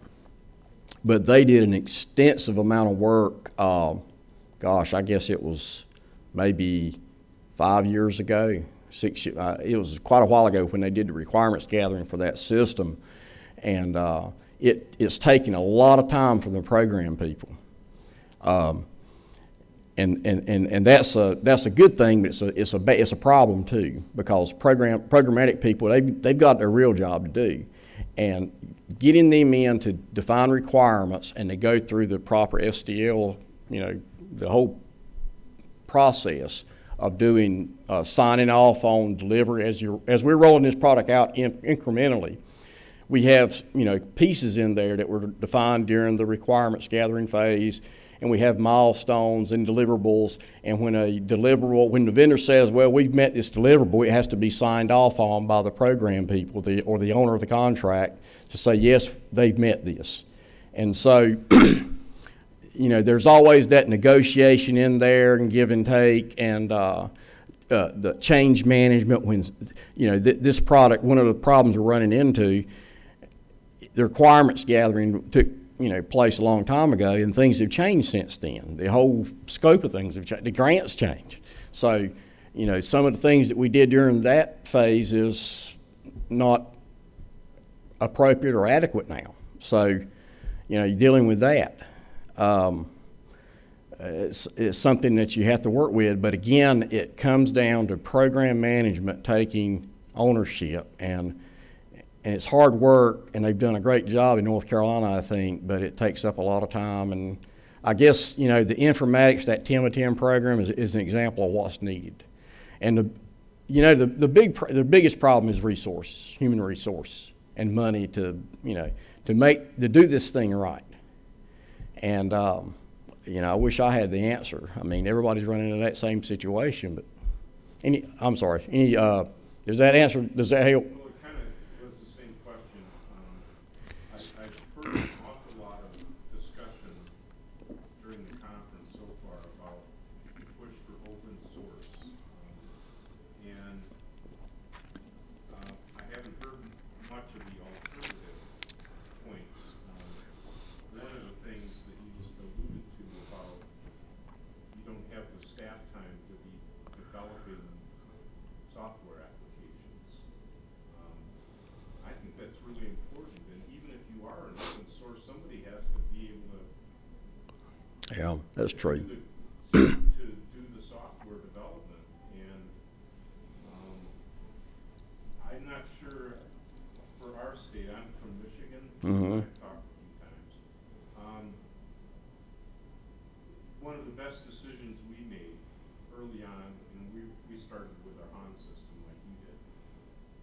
Speaker 1: But they did an extensive amount of work. Uh, gosh, I guess it was maybe five years ago, six, uh, it was quite a while ago when they did the requirements gathering for that system. And uh, it, it's taken a lot of time from the program people. Um, and, and, and, and that's a, that's a good thing, but it's a, it's a, it's a problem too, because program, programmatic people, they've, they've got their real job to do. And getting them in to define requirements and to go through the proper S D L, you know, the whole process of doing uh, signing off on delivery as you as we're rolling this product out in, incrementally. We have, you know, pieces in there that were defined during the requirements gathering phase, and we have milestones and deliverables. And when a deliverable, when the vendor says, "Well, we've met this deliverable," it has to be signed off on by the program people, the or the owner of the contract, to say yes, they've met this. And so, you know, there's always that negotiation in there and give and take, and uh, uh, the change management when, you know, th this product, one of the problems we're running into, the requirements gathering took, you know, place a long time ago, and things have changed since then. The whole scope of things have changed. The grants changed. So, you know, some of the things that we did during that phase is not appropriate or adequate now. So, you know, you're dealing with that. Um, it's, it's something that you have to work with, but again, it comes down to program management taking ownership, and and it's hard work, and they've done a great job in North Carolina, I think, but it takes up a lot of time. And I guess, you know, the informatics, that ten by ten program is, is an example of what's needed. And the, you know, the the big the biggest problem is resources, human resources, and money to, you know, to make to do this thing right. And, um, you know, I wish I had the answer. I mean, everybody's running into that same situation, but any, I'm sorry, any, uh, does that answer, does that help?
Speaker 2: Well, it kind of was the same question. Um, I, I've heard an awful lot of discussion during the conference so far about the push for open source. Um, and uh, I haven't heard much of the alternative points. Um, one of the things that you just alluded to about you don't have the staff time to be developing software applications. Um, I think that's really important, and even if you are an open source, somebody has to be able to
Speaker 1: Yeah, that's true.
Speaker 2: Do the, to do the software development, and um, I'm not sure for our state. I'm from Michigan.
Speaker 1: Mm-hmm.
Speaker 2: I've talked a few times. Um, one of the best decisions we made early on, and we we started with our H A N system like you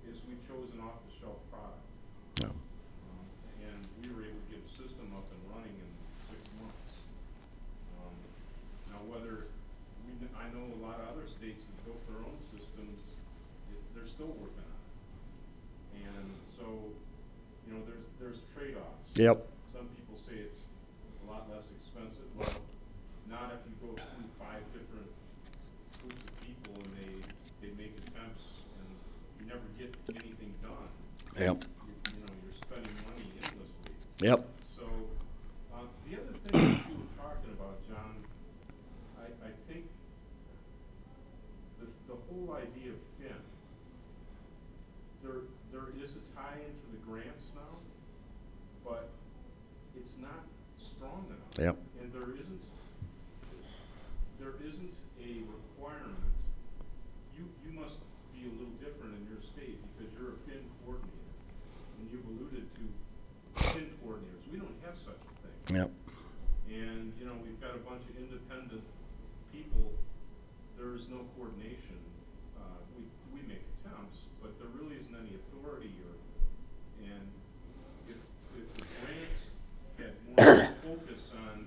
Speaker 2: is we chose an off-the-shelf product.
Speaker 1: No.
Speaker 2: Um, and we were able to get a system up and running in six months. Um, now, whether we, kn- I know a lot of other states that built their own systems, it, they're still working on it. And so, you know, there's there's trade-offs.
Speaker 1: Yep.
Speaker 2: Some people say it's a lot less expensive. Well, not if you go through five different groups of people and they they make attempts and you never get anything done.
Speaker 1: Yep.
Speaker 2: You, you know, you're spending money endlessly.
Speaker 1: Yep.
Speaker 2: So, uh, the other thing that you were talking about, John, I, I think the, the whole idea of Finn, there, there is a tie into the grants now, but it's not strong enough.
Speaker 1: Yep.
Speaker 2: And there isn't, there isn't a requirement. You, you must be a little different in your state because you're a Finn coordinator. And you've alluded to Finn coordinators. We don't have such a thing.
Speaker 1: Yep.
Speaker 2: And, you know, we've got a bunch of independent people. There is no coordination. Uh, we, we make attempts, but there really isn't any authority or, and if, if the grants had more focus on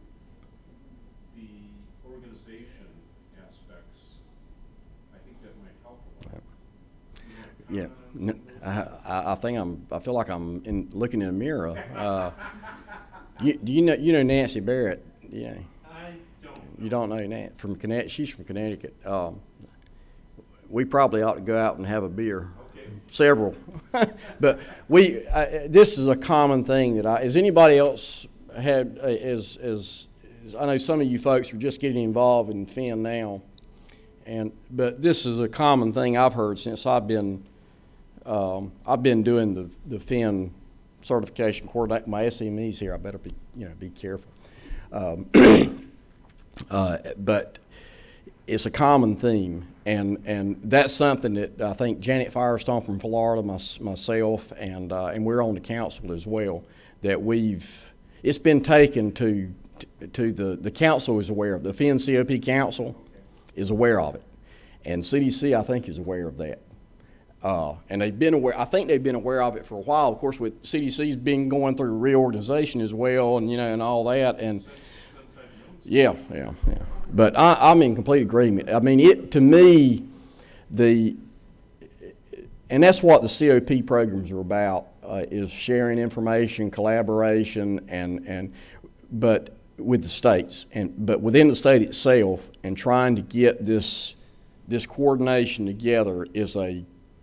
Speaker 2: the organization aspects, I think that might help a lot. You know,
Speaker 1: Yeah. N- I, I think I'm. I feel like I'm in, looking in a mirror. Uh, you, do you know? You know Nancy Barrett? Yeah.
Speaker 2: I don't.
Speaker 1: You don't know Nancy from Connecticut? She's from Connecticut. Um, we probably ought to go out and have a beer.
Speaker 2: Okay.
Speaker 1: Several. But we. I, this is a common thing that I. Is anybody else had? Uh, is is I know some of you folks are just getting involved in Finn now, and but this is a common thing I've heard since I've been. Um, I've been doing the, the Finn certification coordinate. My S M Es here. I better be you know be careful. Um, uh, but it's a common theme, and, and that's something that I think Janet Firestone from Florida, my, myself, and uh, and we're on the council as well. That we've it's been taken to to the the council is aware of the Finn C O P Council is aware of it, and C D C I think is aware of that. Uh, and they've been aware. I think they've been aware of it for a while. Of course, with C D C's been going through reorganization as well, and you know, and all that. And yeah, yeah, yeah. But I, I'm in complete agreement. I mean, it to me, the and that's what the C O P programs are about: uh, is sharing information, collaboration, and and but with the states, and but within the state itself, and trying to get this this coordination together is a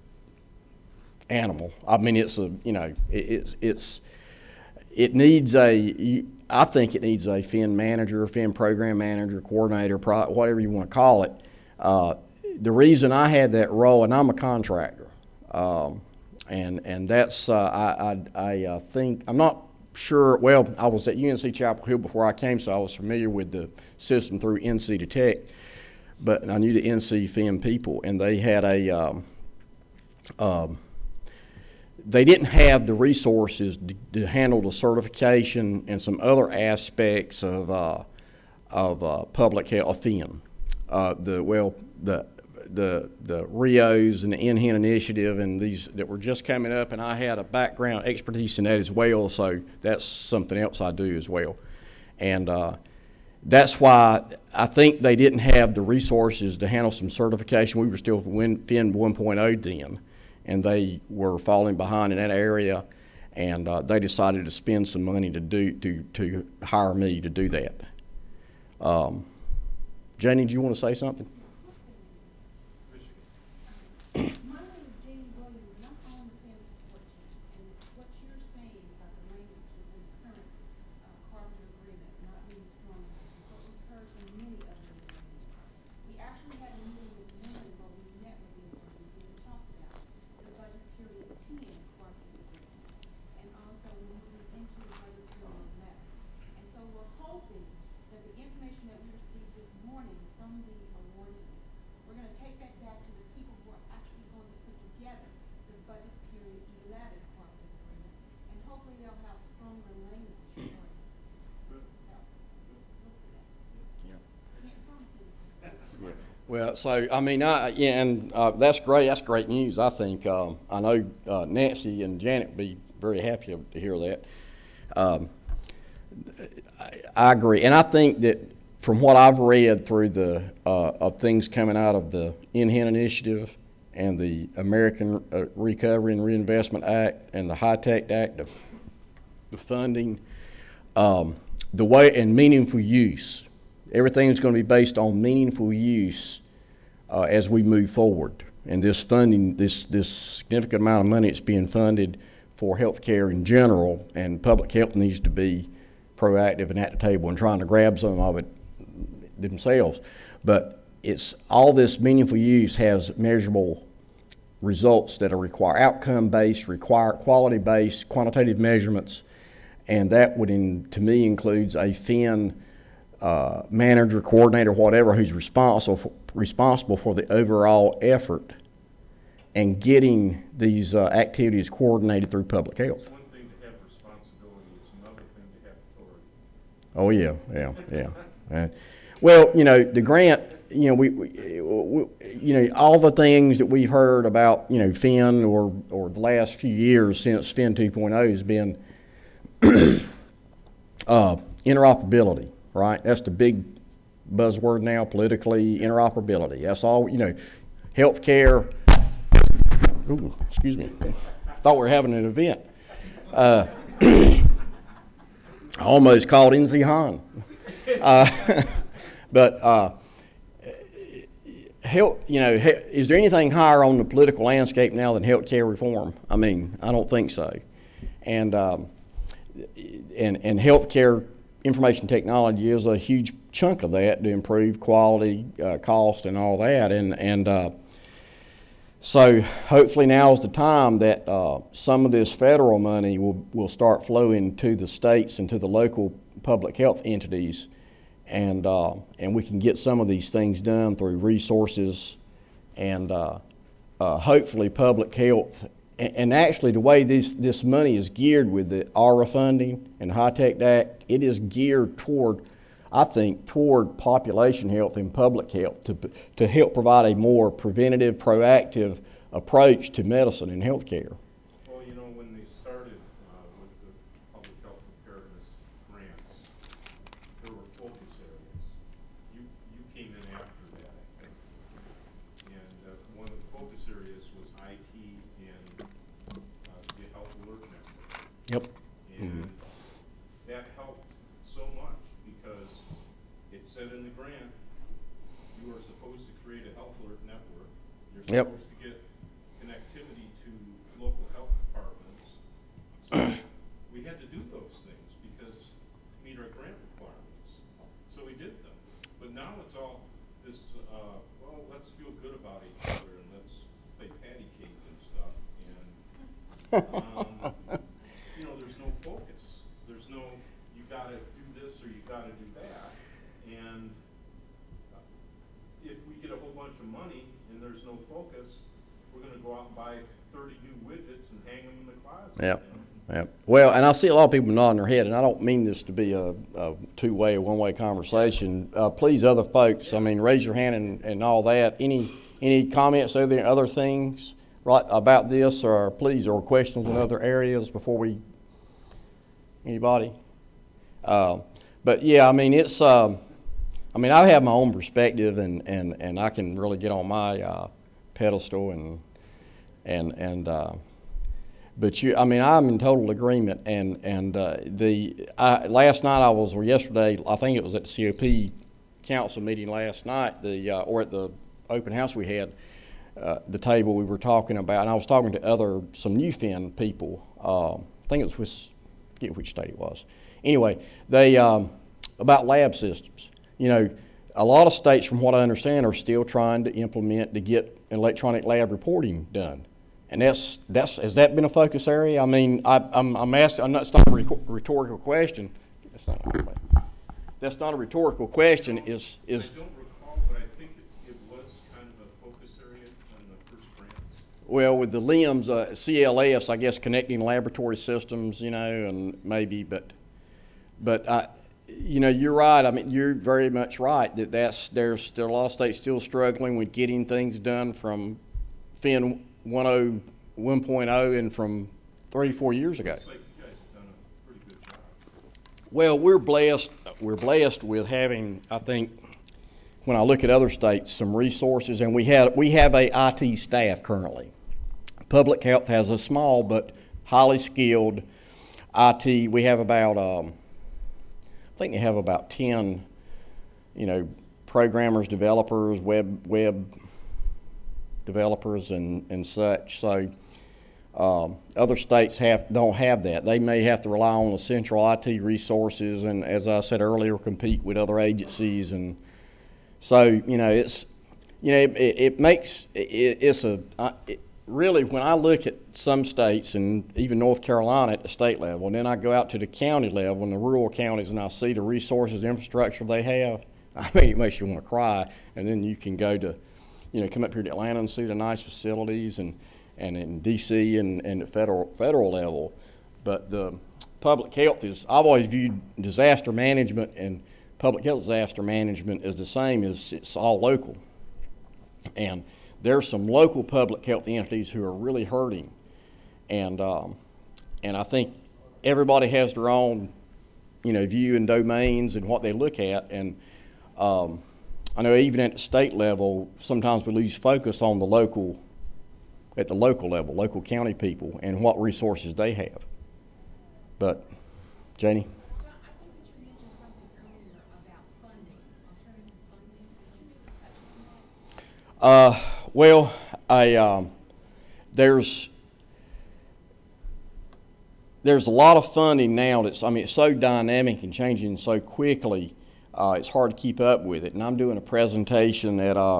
Speaker 1: animal. I mean, it's a you know it, it's it's it needs a I think it needs a Finn manager, Finn program manager, coordinator, pro, whatever you want to call it. Uh, the reason I had that role, and I'm a contractor, um, and and that's uh, I I, I uh, think I'm not sure. Well, I was at U N C Chapel Hill before I came, so I was familiar with the system through N C Detect, but I knew the N C Finn people, and they had a um, um, they didn't have the resources to, to handle the certification and some other aspects of uh, of uh, public health. Finn, uh, the well the the the Rios and the N H I N initiative and these that were just coming up, and I had a background expertise in that as well, so that's something else I do as well, and uh, that's why I think they didn't have the resources to handle some certification. We were still Finn one point oh then, and they were falling behind in that area, and uh, they decided to spend some money to do to to hire me to do that. Um, Janie, do you want to say something?
Speaker 3: My name is Janie Williams, and I'm on the Finn support team. And what you're saying about the language in the current uh, cooperative agreement not being strong enough is what we've heard from many other agreements. We actually had a meeting this morning where we met with the attorneys and we talked about the budget period ten cooperative agreement. And also we're moving into the budget period eleven. And so we're hoping that the information that we received this morning from the awardees, we're going to take that back to the people who are actually going to put together the budget period eleven cooperative agreement, and hopefully they'll have stronger language for it. Help. Look for that.
Speaker 1: Yeah.
Speaker 3: Can't promise anything.
Speaker 1: Yeah. Well, so I mean, I yeah, and uh, that's great. That's great news. I think um, I know uh, Nancy and Janet would be very happy to, to hear that. Um, I, I agree, and I think that from what I've read through the uh, of things coming out of the N H I N initiative and the American uh, Recovery and Reinvestment Act and the HITECH Act, the, the funding, um, the way and meaningful use. Everything is going to be based on meaningful use uh, as we move forward. And this funding, this this significant amount of money that's being funded for healthcare in general, and public health needs to be proactive and at the table and trying to grab some of it themselves. But it's all this meaningful use has measurable results that are require outcome-based, require quality-based, quantitative measurements, and that would, in, to me, includes a F I N uh, manager, coordinator, whatever, who's responsible for, responsible for the overall effort and getting these uh, activities coordinated through public health.
Speaker 2: It's one thing to have responsibility, it's another thing to have authority.
Speaker 1: Oh yeah, yeah, yeah. Uh, well, you know, the grant, you know, we, we, we, you know, all the things that we've heard about, you know, F I N or or the last few years since F I N two point oh has been uh, interoperability, right? That's the big buzzword now politically, interoperability. That's all, you know, healthcare. Ooh, excuse me. Thought we were having an event. Uh, I almost called N Z Han. Uh, but uh, health, you know, he, is there anything higher on the political landscape now than healthcare reform? I mean, I don't think so. And um, and and healthcare information technology is a huge chunk of that to improve quality, uh, cost, and all that. And and uh, so hopefully now is the time that uh, some of this federal money will will start flowing to the states and to the local public health entities, and uh, and we can get some of these things done through resources and uh, uh, hopefully public health. And actually, the way this, this money is geared with the A R A funding and HITECH Act, it is geared toward, I think, toward population health and public health to to help provide a more preventative, proactive approach to medicine and healthcare.
Speaker 2: Well, you know, when they started uh, with the public health preparedness grants, there were focus areas. You you came in after that, I think. And uh, one of the focus areas was I T and uh, the Health Alert Network.
Speaker 1: Yep.
Speaker 2: And
Speaker 1: Mm-hmm.
Speaker 2: that helped so much because it said in the grant, you are supposed to create a health alert network. You're
Speaker 1: Yep.
Speaker 2: supposed to get connectivity to local health departments. So we had to do those things because to meet our grant requirements. So we did them. But now it's all this, uh, well, let's feel good about each other and let's play patty cake and stuff. And, um, you know, there's no focus. There's no, you gotta do this or you gotta do that. And if we get a whole bunch of money and there's no focus, we're gonna go out and buy thirty new widgets and hang them in the closet.
Speaker 1: Yep. Yep. Well, and I see a lot of people nodding their head, and I don't mean this to be a, a two-way or one-way conversation. Uh, please, other folks, I mean, raise your hand and, and all that. Any any comments, other other things right about this, or please, or questions in other areas before we. Anybody? Uh, but yeah, I mean, it's. Um, I mean, I have my own perspective, and, and, and I can really get on my uh, pedestal and and and. Uh, But you, I mean, I'm in total agreement. And and uh, the I, last night I was, or yesterday, I think it was at the C O P council meeting last night, the uh, or at the open house we had, uh, the table we were talking about, and I was talking to other some New Fin people. Uh, I think it was with, I forget which state it was. Anyway, they um, about lab systems. You know, a lot of states, from what I understand, are still trying to implement to get electronic lab reporting done. And that's that's has that been a focus area? I mean, I, I'm I'm asking. I'm not. It's not a rhetorical question. That's not. That's not a rhetorical question. Is is.
Speaker 2: I don't recall, but I think it, it was kind of a focus area on the first grants.
Speaker 1: Well, with the LIMS, uh, C L S, I guess connecting laboratory systems, you know, and maybe, but but I you know, you're right. I mean, you're very much right that that's there's still a lot of states still struggling with getting things done from Fin ten one point oh and from three, four years ago.
Speaker 2: Looks like you guys have done a pretty good job.
Speaker 1: Well, we're blessed. We're blessed with having, I think, when I look at other states, some resources, and we have we have a I T staff currently. Public health has a small but highly skilled I T. We have about, um, I think they have about ten, you know, programmers, developers, web web developers, and and such. So. Um, other states have don't have that. They may have to rely on the central I T resources, and as I said earlier, compete with other agencies. And so, you know, it's, you know, it, it makes it, it's a I, it, really when I look at some states and even North Carolina at the state level, and then I go out to the county level and the rural counties, and I see the resources, infrastructure they have. I mean, it makes you want to cry. And then you can go to, you know, come up here to Atlanta and see the nice facilities, and. and in D C and, and the federal federal level. But the public health is, I've always viewed disaster management and public health disaster management as the same, as it's all local. And there's some local public health entities who are really hurting. And um, and I think everybody has their own, you know, view and domains and what they look at. And um, I know even at the state level, sometimes we lose focus on the local at the local level, local county people, and what resources they have. But, Janie?
Speaker 3: John, I think that you mentioned something earlier about funding, alternative funding. Could you maybe touch on that?
Speaker 1: Uh, well, I, um, there's there's a lot of funding now that's, I mean, it's so dynamic and changing so quickly, uh, it's hard to keep up with it. And I'm doing a presentation at uh,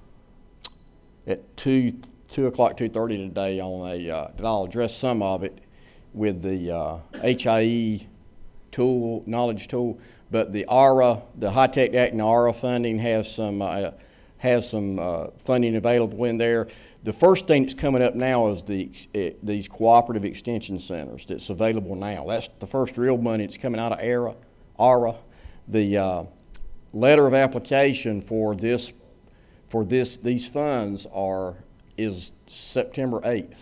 Speaker 1: at two. two o'clock, two thirty today on a, uh, that I'll address some of it with the uh, H I E tool, knowledge tool, but the A R A, the High-Tech Act and A R A funding has some, uh, has some uh, funding available in there. The first thing that's coming up now is the uh, these cooperative extension centers that's available now. That's the first real money that's coming out of A R A. A R A. The uh, letter of application for this, for this, these funds are is September eighth.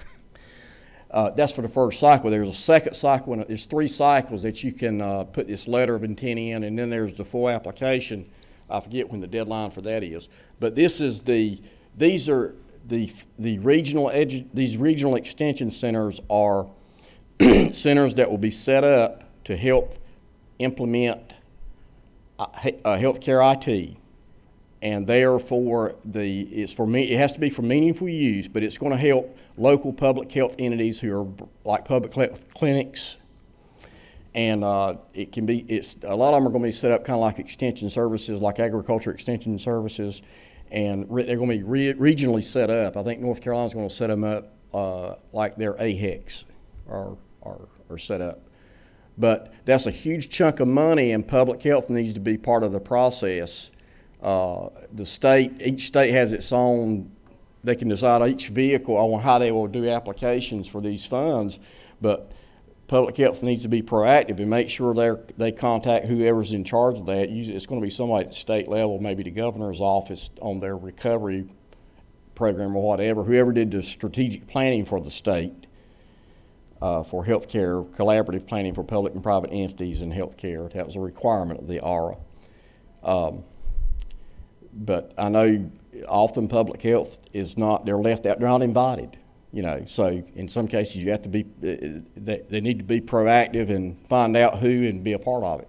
Speaker 1: uh, that's for the first cycle. There's a second cycle, and there's three cycles that you can uh, put this letter of intent in, and then there's the full application. I forget when the deadline for that is. But this is the, these are the the regional edu- these regional extension centers are centers that will be set up to help implement uh, healthcare I T. And therefore, the it's for me. It has to be for meaningful use, but it's going to help local public health entities who are like public health clinics, and uh, it can be. It's a lot of them are going to be set up kind of like extension services, like agriculture extension services, and re, they're going to be re, regionally set up. I think North Carolina's going to set them up uh, like their A H E Cs are are are set up. But that's a huge chunk of money, and public health needs to be part of the process. Uh, the state, each state has its own, they can decide each vehicle on how they will do applications for these funds, but public health needs to be proactive and make sure they they contact whoever's in charge of that. Usually it's going to be somebody at the state level, maybe the governor's office on their recovery program or whatever, whoever did the strategic planning for the state uh, for healthcare, collaborative planning for public and private entities in healthcare. That was a requirement of the A R A. Um, But I know often public health is not, they're left out, they're not invited, you know. So in some cases you have to be, they, they need to be proactive and find out who and be a part of it.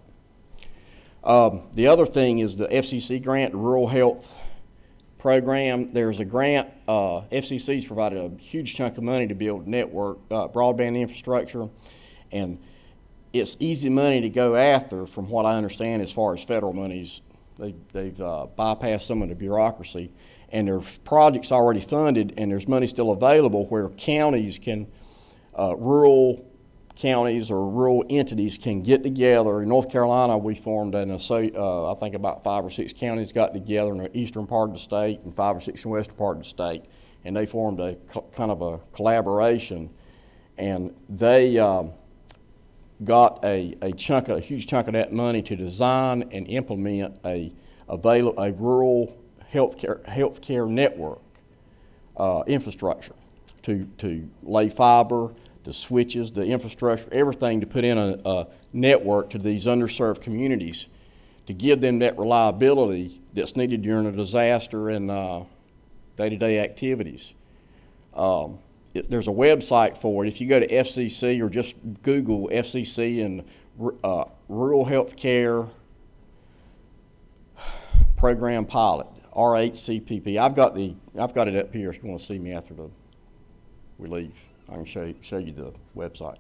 Speaker 1: Um, the other thing is the F C C grant, the Rural Health Program. There's a grant, uh, F C C's provided a huge chunk of money to build network, uh, broadband infrastructure, and it's easy money to go after from what I understand as far as federal monies. They, they've uh, bypassed some of the bureaucracy, and their projects already funded, and there's money still available where counties can, uh, rural counties or rural entities can get together. In North Carolina, we formed an, uh, I think about five or six counties got together in the eastern part of the state and five or six in the western part of the state, and they formed a co- kind of a collaboration, and they um, got a, a chunk of, a huge chunk of that money to design and implement a avail- a rural healthcare healthcare network uh, infrastructure to to lay fiber, the switches, the infrastructure, everything to put in a, a network to these underserved communities to give them that reliability that's needed during a disaster and uh, day-to-day activities. Um, it, there's a website for it. If you go to F C C or just Google F C C and uh, Rural Healthcare Program Pilot, R H C P P. I've got the I've got it up here. If you want to see me after the we leave, I can show you, show you the website.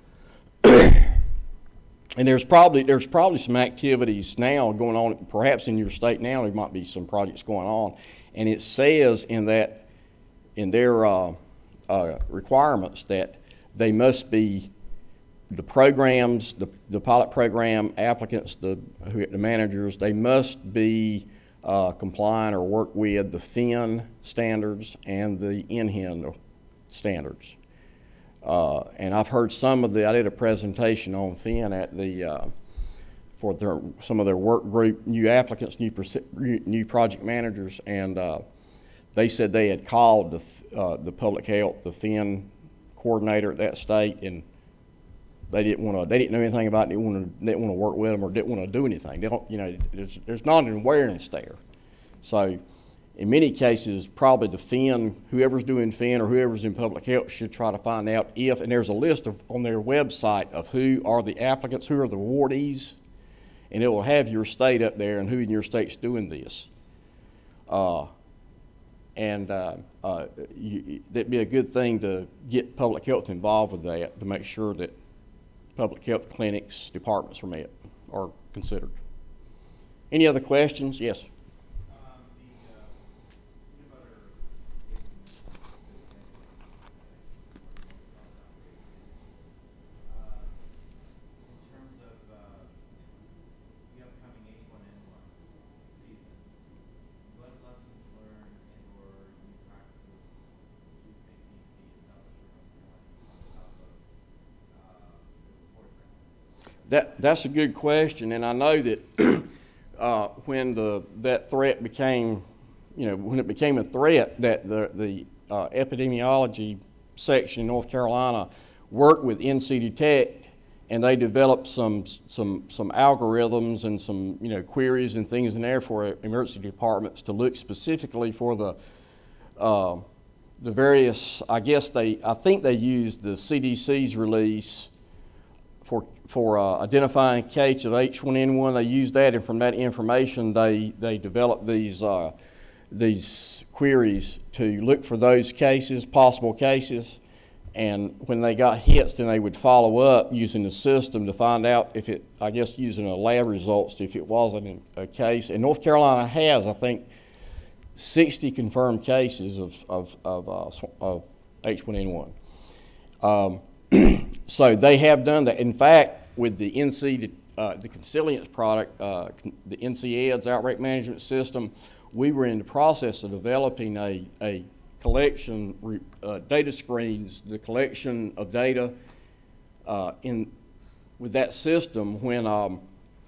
Speaker 1: And there's probably there's probably some activities now going on, perhaps in your state now. There might be some projects going on, and it says in that in their uh, uh, requirements that they must be the programs, the, the pilot program applicants, the who, the managers. They must be uh, compliant or work with the F I N standards and the N H I N standards. Uh, and I've heard some of the, I did a presentation on F I N at the, uh, for their, some of their work group, new applicants, new, new project managers, and uh, they said they had called the, uh, the public health, the F I N coordinator at that state, and they didn't want to, they didn't know anything about it, didn't want to, didn't want to work with them or didn't want to do anything. They don't, you know, there's, there's not an awareness there. So, in many cases, probably the F I N, whoever's doing F I N or whoever's in public health should try to find out if, and there's a list of, on their website of who are the applicants, who are the awardees, and it will have your state up there and who in your state's doing this. Uh, and uh, uh, you, that'd be a good thing to get public health involved with that to make sure that public health clinics, departments are met, are considered. Any other questions? Yes. That, that's a good question, and I know that uh, when the that threat became, you know, when it became a threat, that the the uh, epidemiology section in North Carolina worked with N C Detect, and they developed some some some algorithms and some you know queries and things in there for emergency departments to look specifically for the uh, the various. I guess they I think they used the C D C's release for for uh, identifying a case of H one N one. They used that, and from that information, they they developed these uh, these queries to look for those cases, possible cases, and when they got hits, then they would follow up using the system to find out if it, I guess, using a lab results if it wasn't a case. And North Carolina has, I think, sixty confirmed cases of of of, uh, of H one N one. Um, So they have done that. In fact, with the N C, uh, the Consilience product, uh, the N C E D S Outbreak Management System, we were in the process of developing a, a collection, uh, data screens, the collection of data uh, in with that system when um,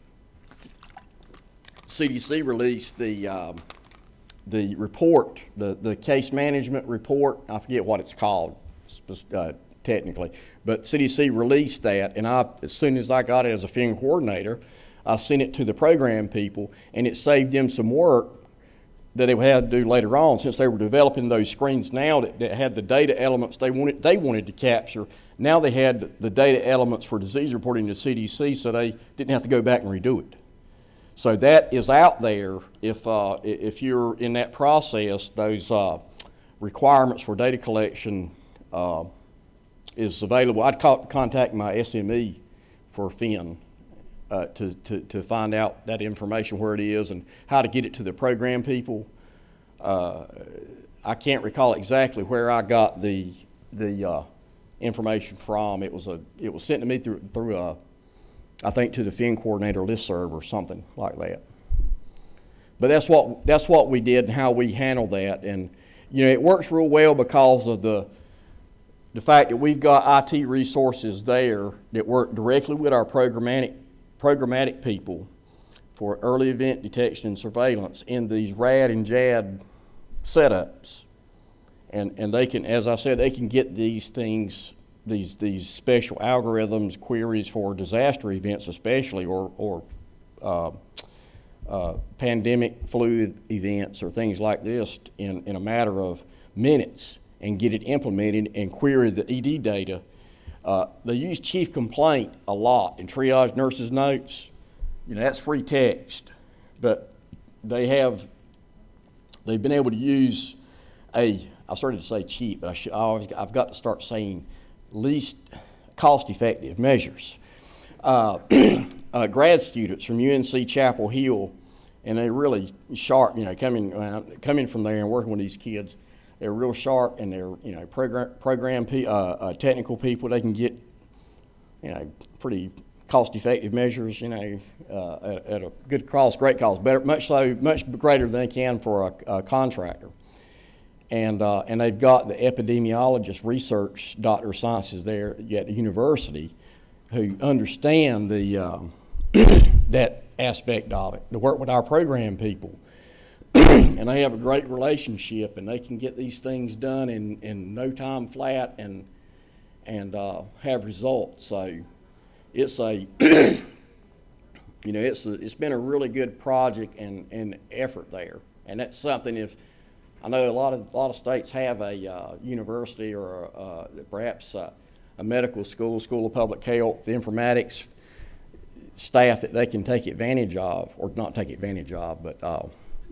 Speaker 1: C D C released the um, the report, the, the case management report. I forget what it's called. Uh, technically, but C D C released that, and I, as soon as I got it as a F I N coordinator, I sent it to the program people, and it saved them some work that they had to do later on, since they were developing those screens now that, that had the data elements they wanted they wanted to capture. Now they had the data elements for disease reporting to C D C, so they didn't have to go back and redo it. So that is out there. If uh, if you're in that process, those uh, requirements for data collection uh, is available. I'd call, contact my S M E for F I N uh, to, to, to find out that information, where it is and how to get it to the program people. Uh, I can't recall exactly where I got the the uh, information from. It was a it was sent to me through through a, I think to the F I N coordinator listserv or something like that. But that's what that's what we did and how we handled that, and you know it works real well because of the the fact that we've got I T resources there that work directly with our programmatic, programmatic people for early event detection and surveillance in these R A D and J A D setups. And, and they can, as I said, they can get these things, these, these special algorithms, queries for disaster events especially, or, or uh, uh, pandemic flu events or things like this in, in a matter of minutes, and get it implemented and query the E D data. Uh, they use chief complaint a lot in triage nurses' notes. You know, that's free text, but they have, they've been able to use a, I started to say cheap, but I should, I always, I've got to start saying least cost-effective measures. Uh, uh, grad students from U N C Chapel Hill, and they're really sharp, you know, coming, uh, coming from there and working with these kids. They're real sharp, and they're, you know, program, program pe uh, uh, technical people. They can get, you know, pretty cost-effective measures, you know, uh, at, at a good cost, great cost, better, much so, much greater than they can for a, a contractor. And uh, and they've got the epidemiologist, research doctor of sciences there at the university, who understand the uh, that aspect of it. To work with our program people. And they have a great relationship, and they can get these things done in, in no time flat, and and uh, have results. So it's a you know it's a, it's been a really good project and, and effort there, and that's something. If I know a lot of a lot of states have a uh, university or a, uh, perhaps uh, a medical school, school of public health, the informatics staff that they can take advantage of, or not take advantage of, but. Uh,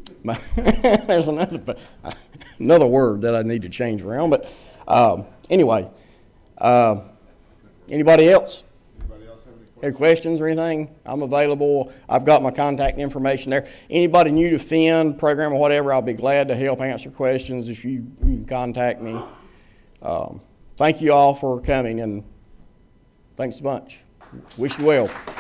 Speaker 1: There's another another word that I need to change around, but um, anyway, uh, anybody else?
Speaker 2: Anybody else have any questions?
Speaker 1: Any questions or anything? I'm available. I've got my contact information there. Anybody new to F I N program or whatever, I'll be glad to help answer questions if you, you can contact me. Um, thank you all for coming, and thanks a bunch. Wish you well.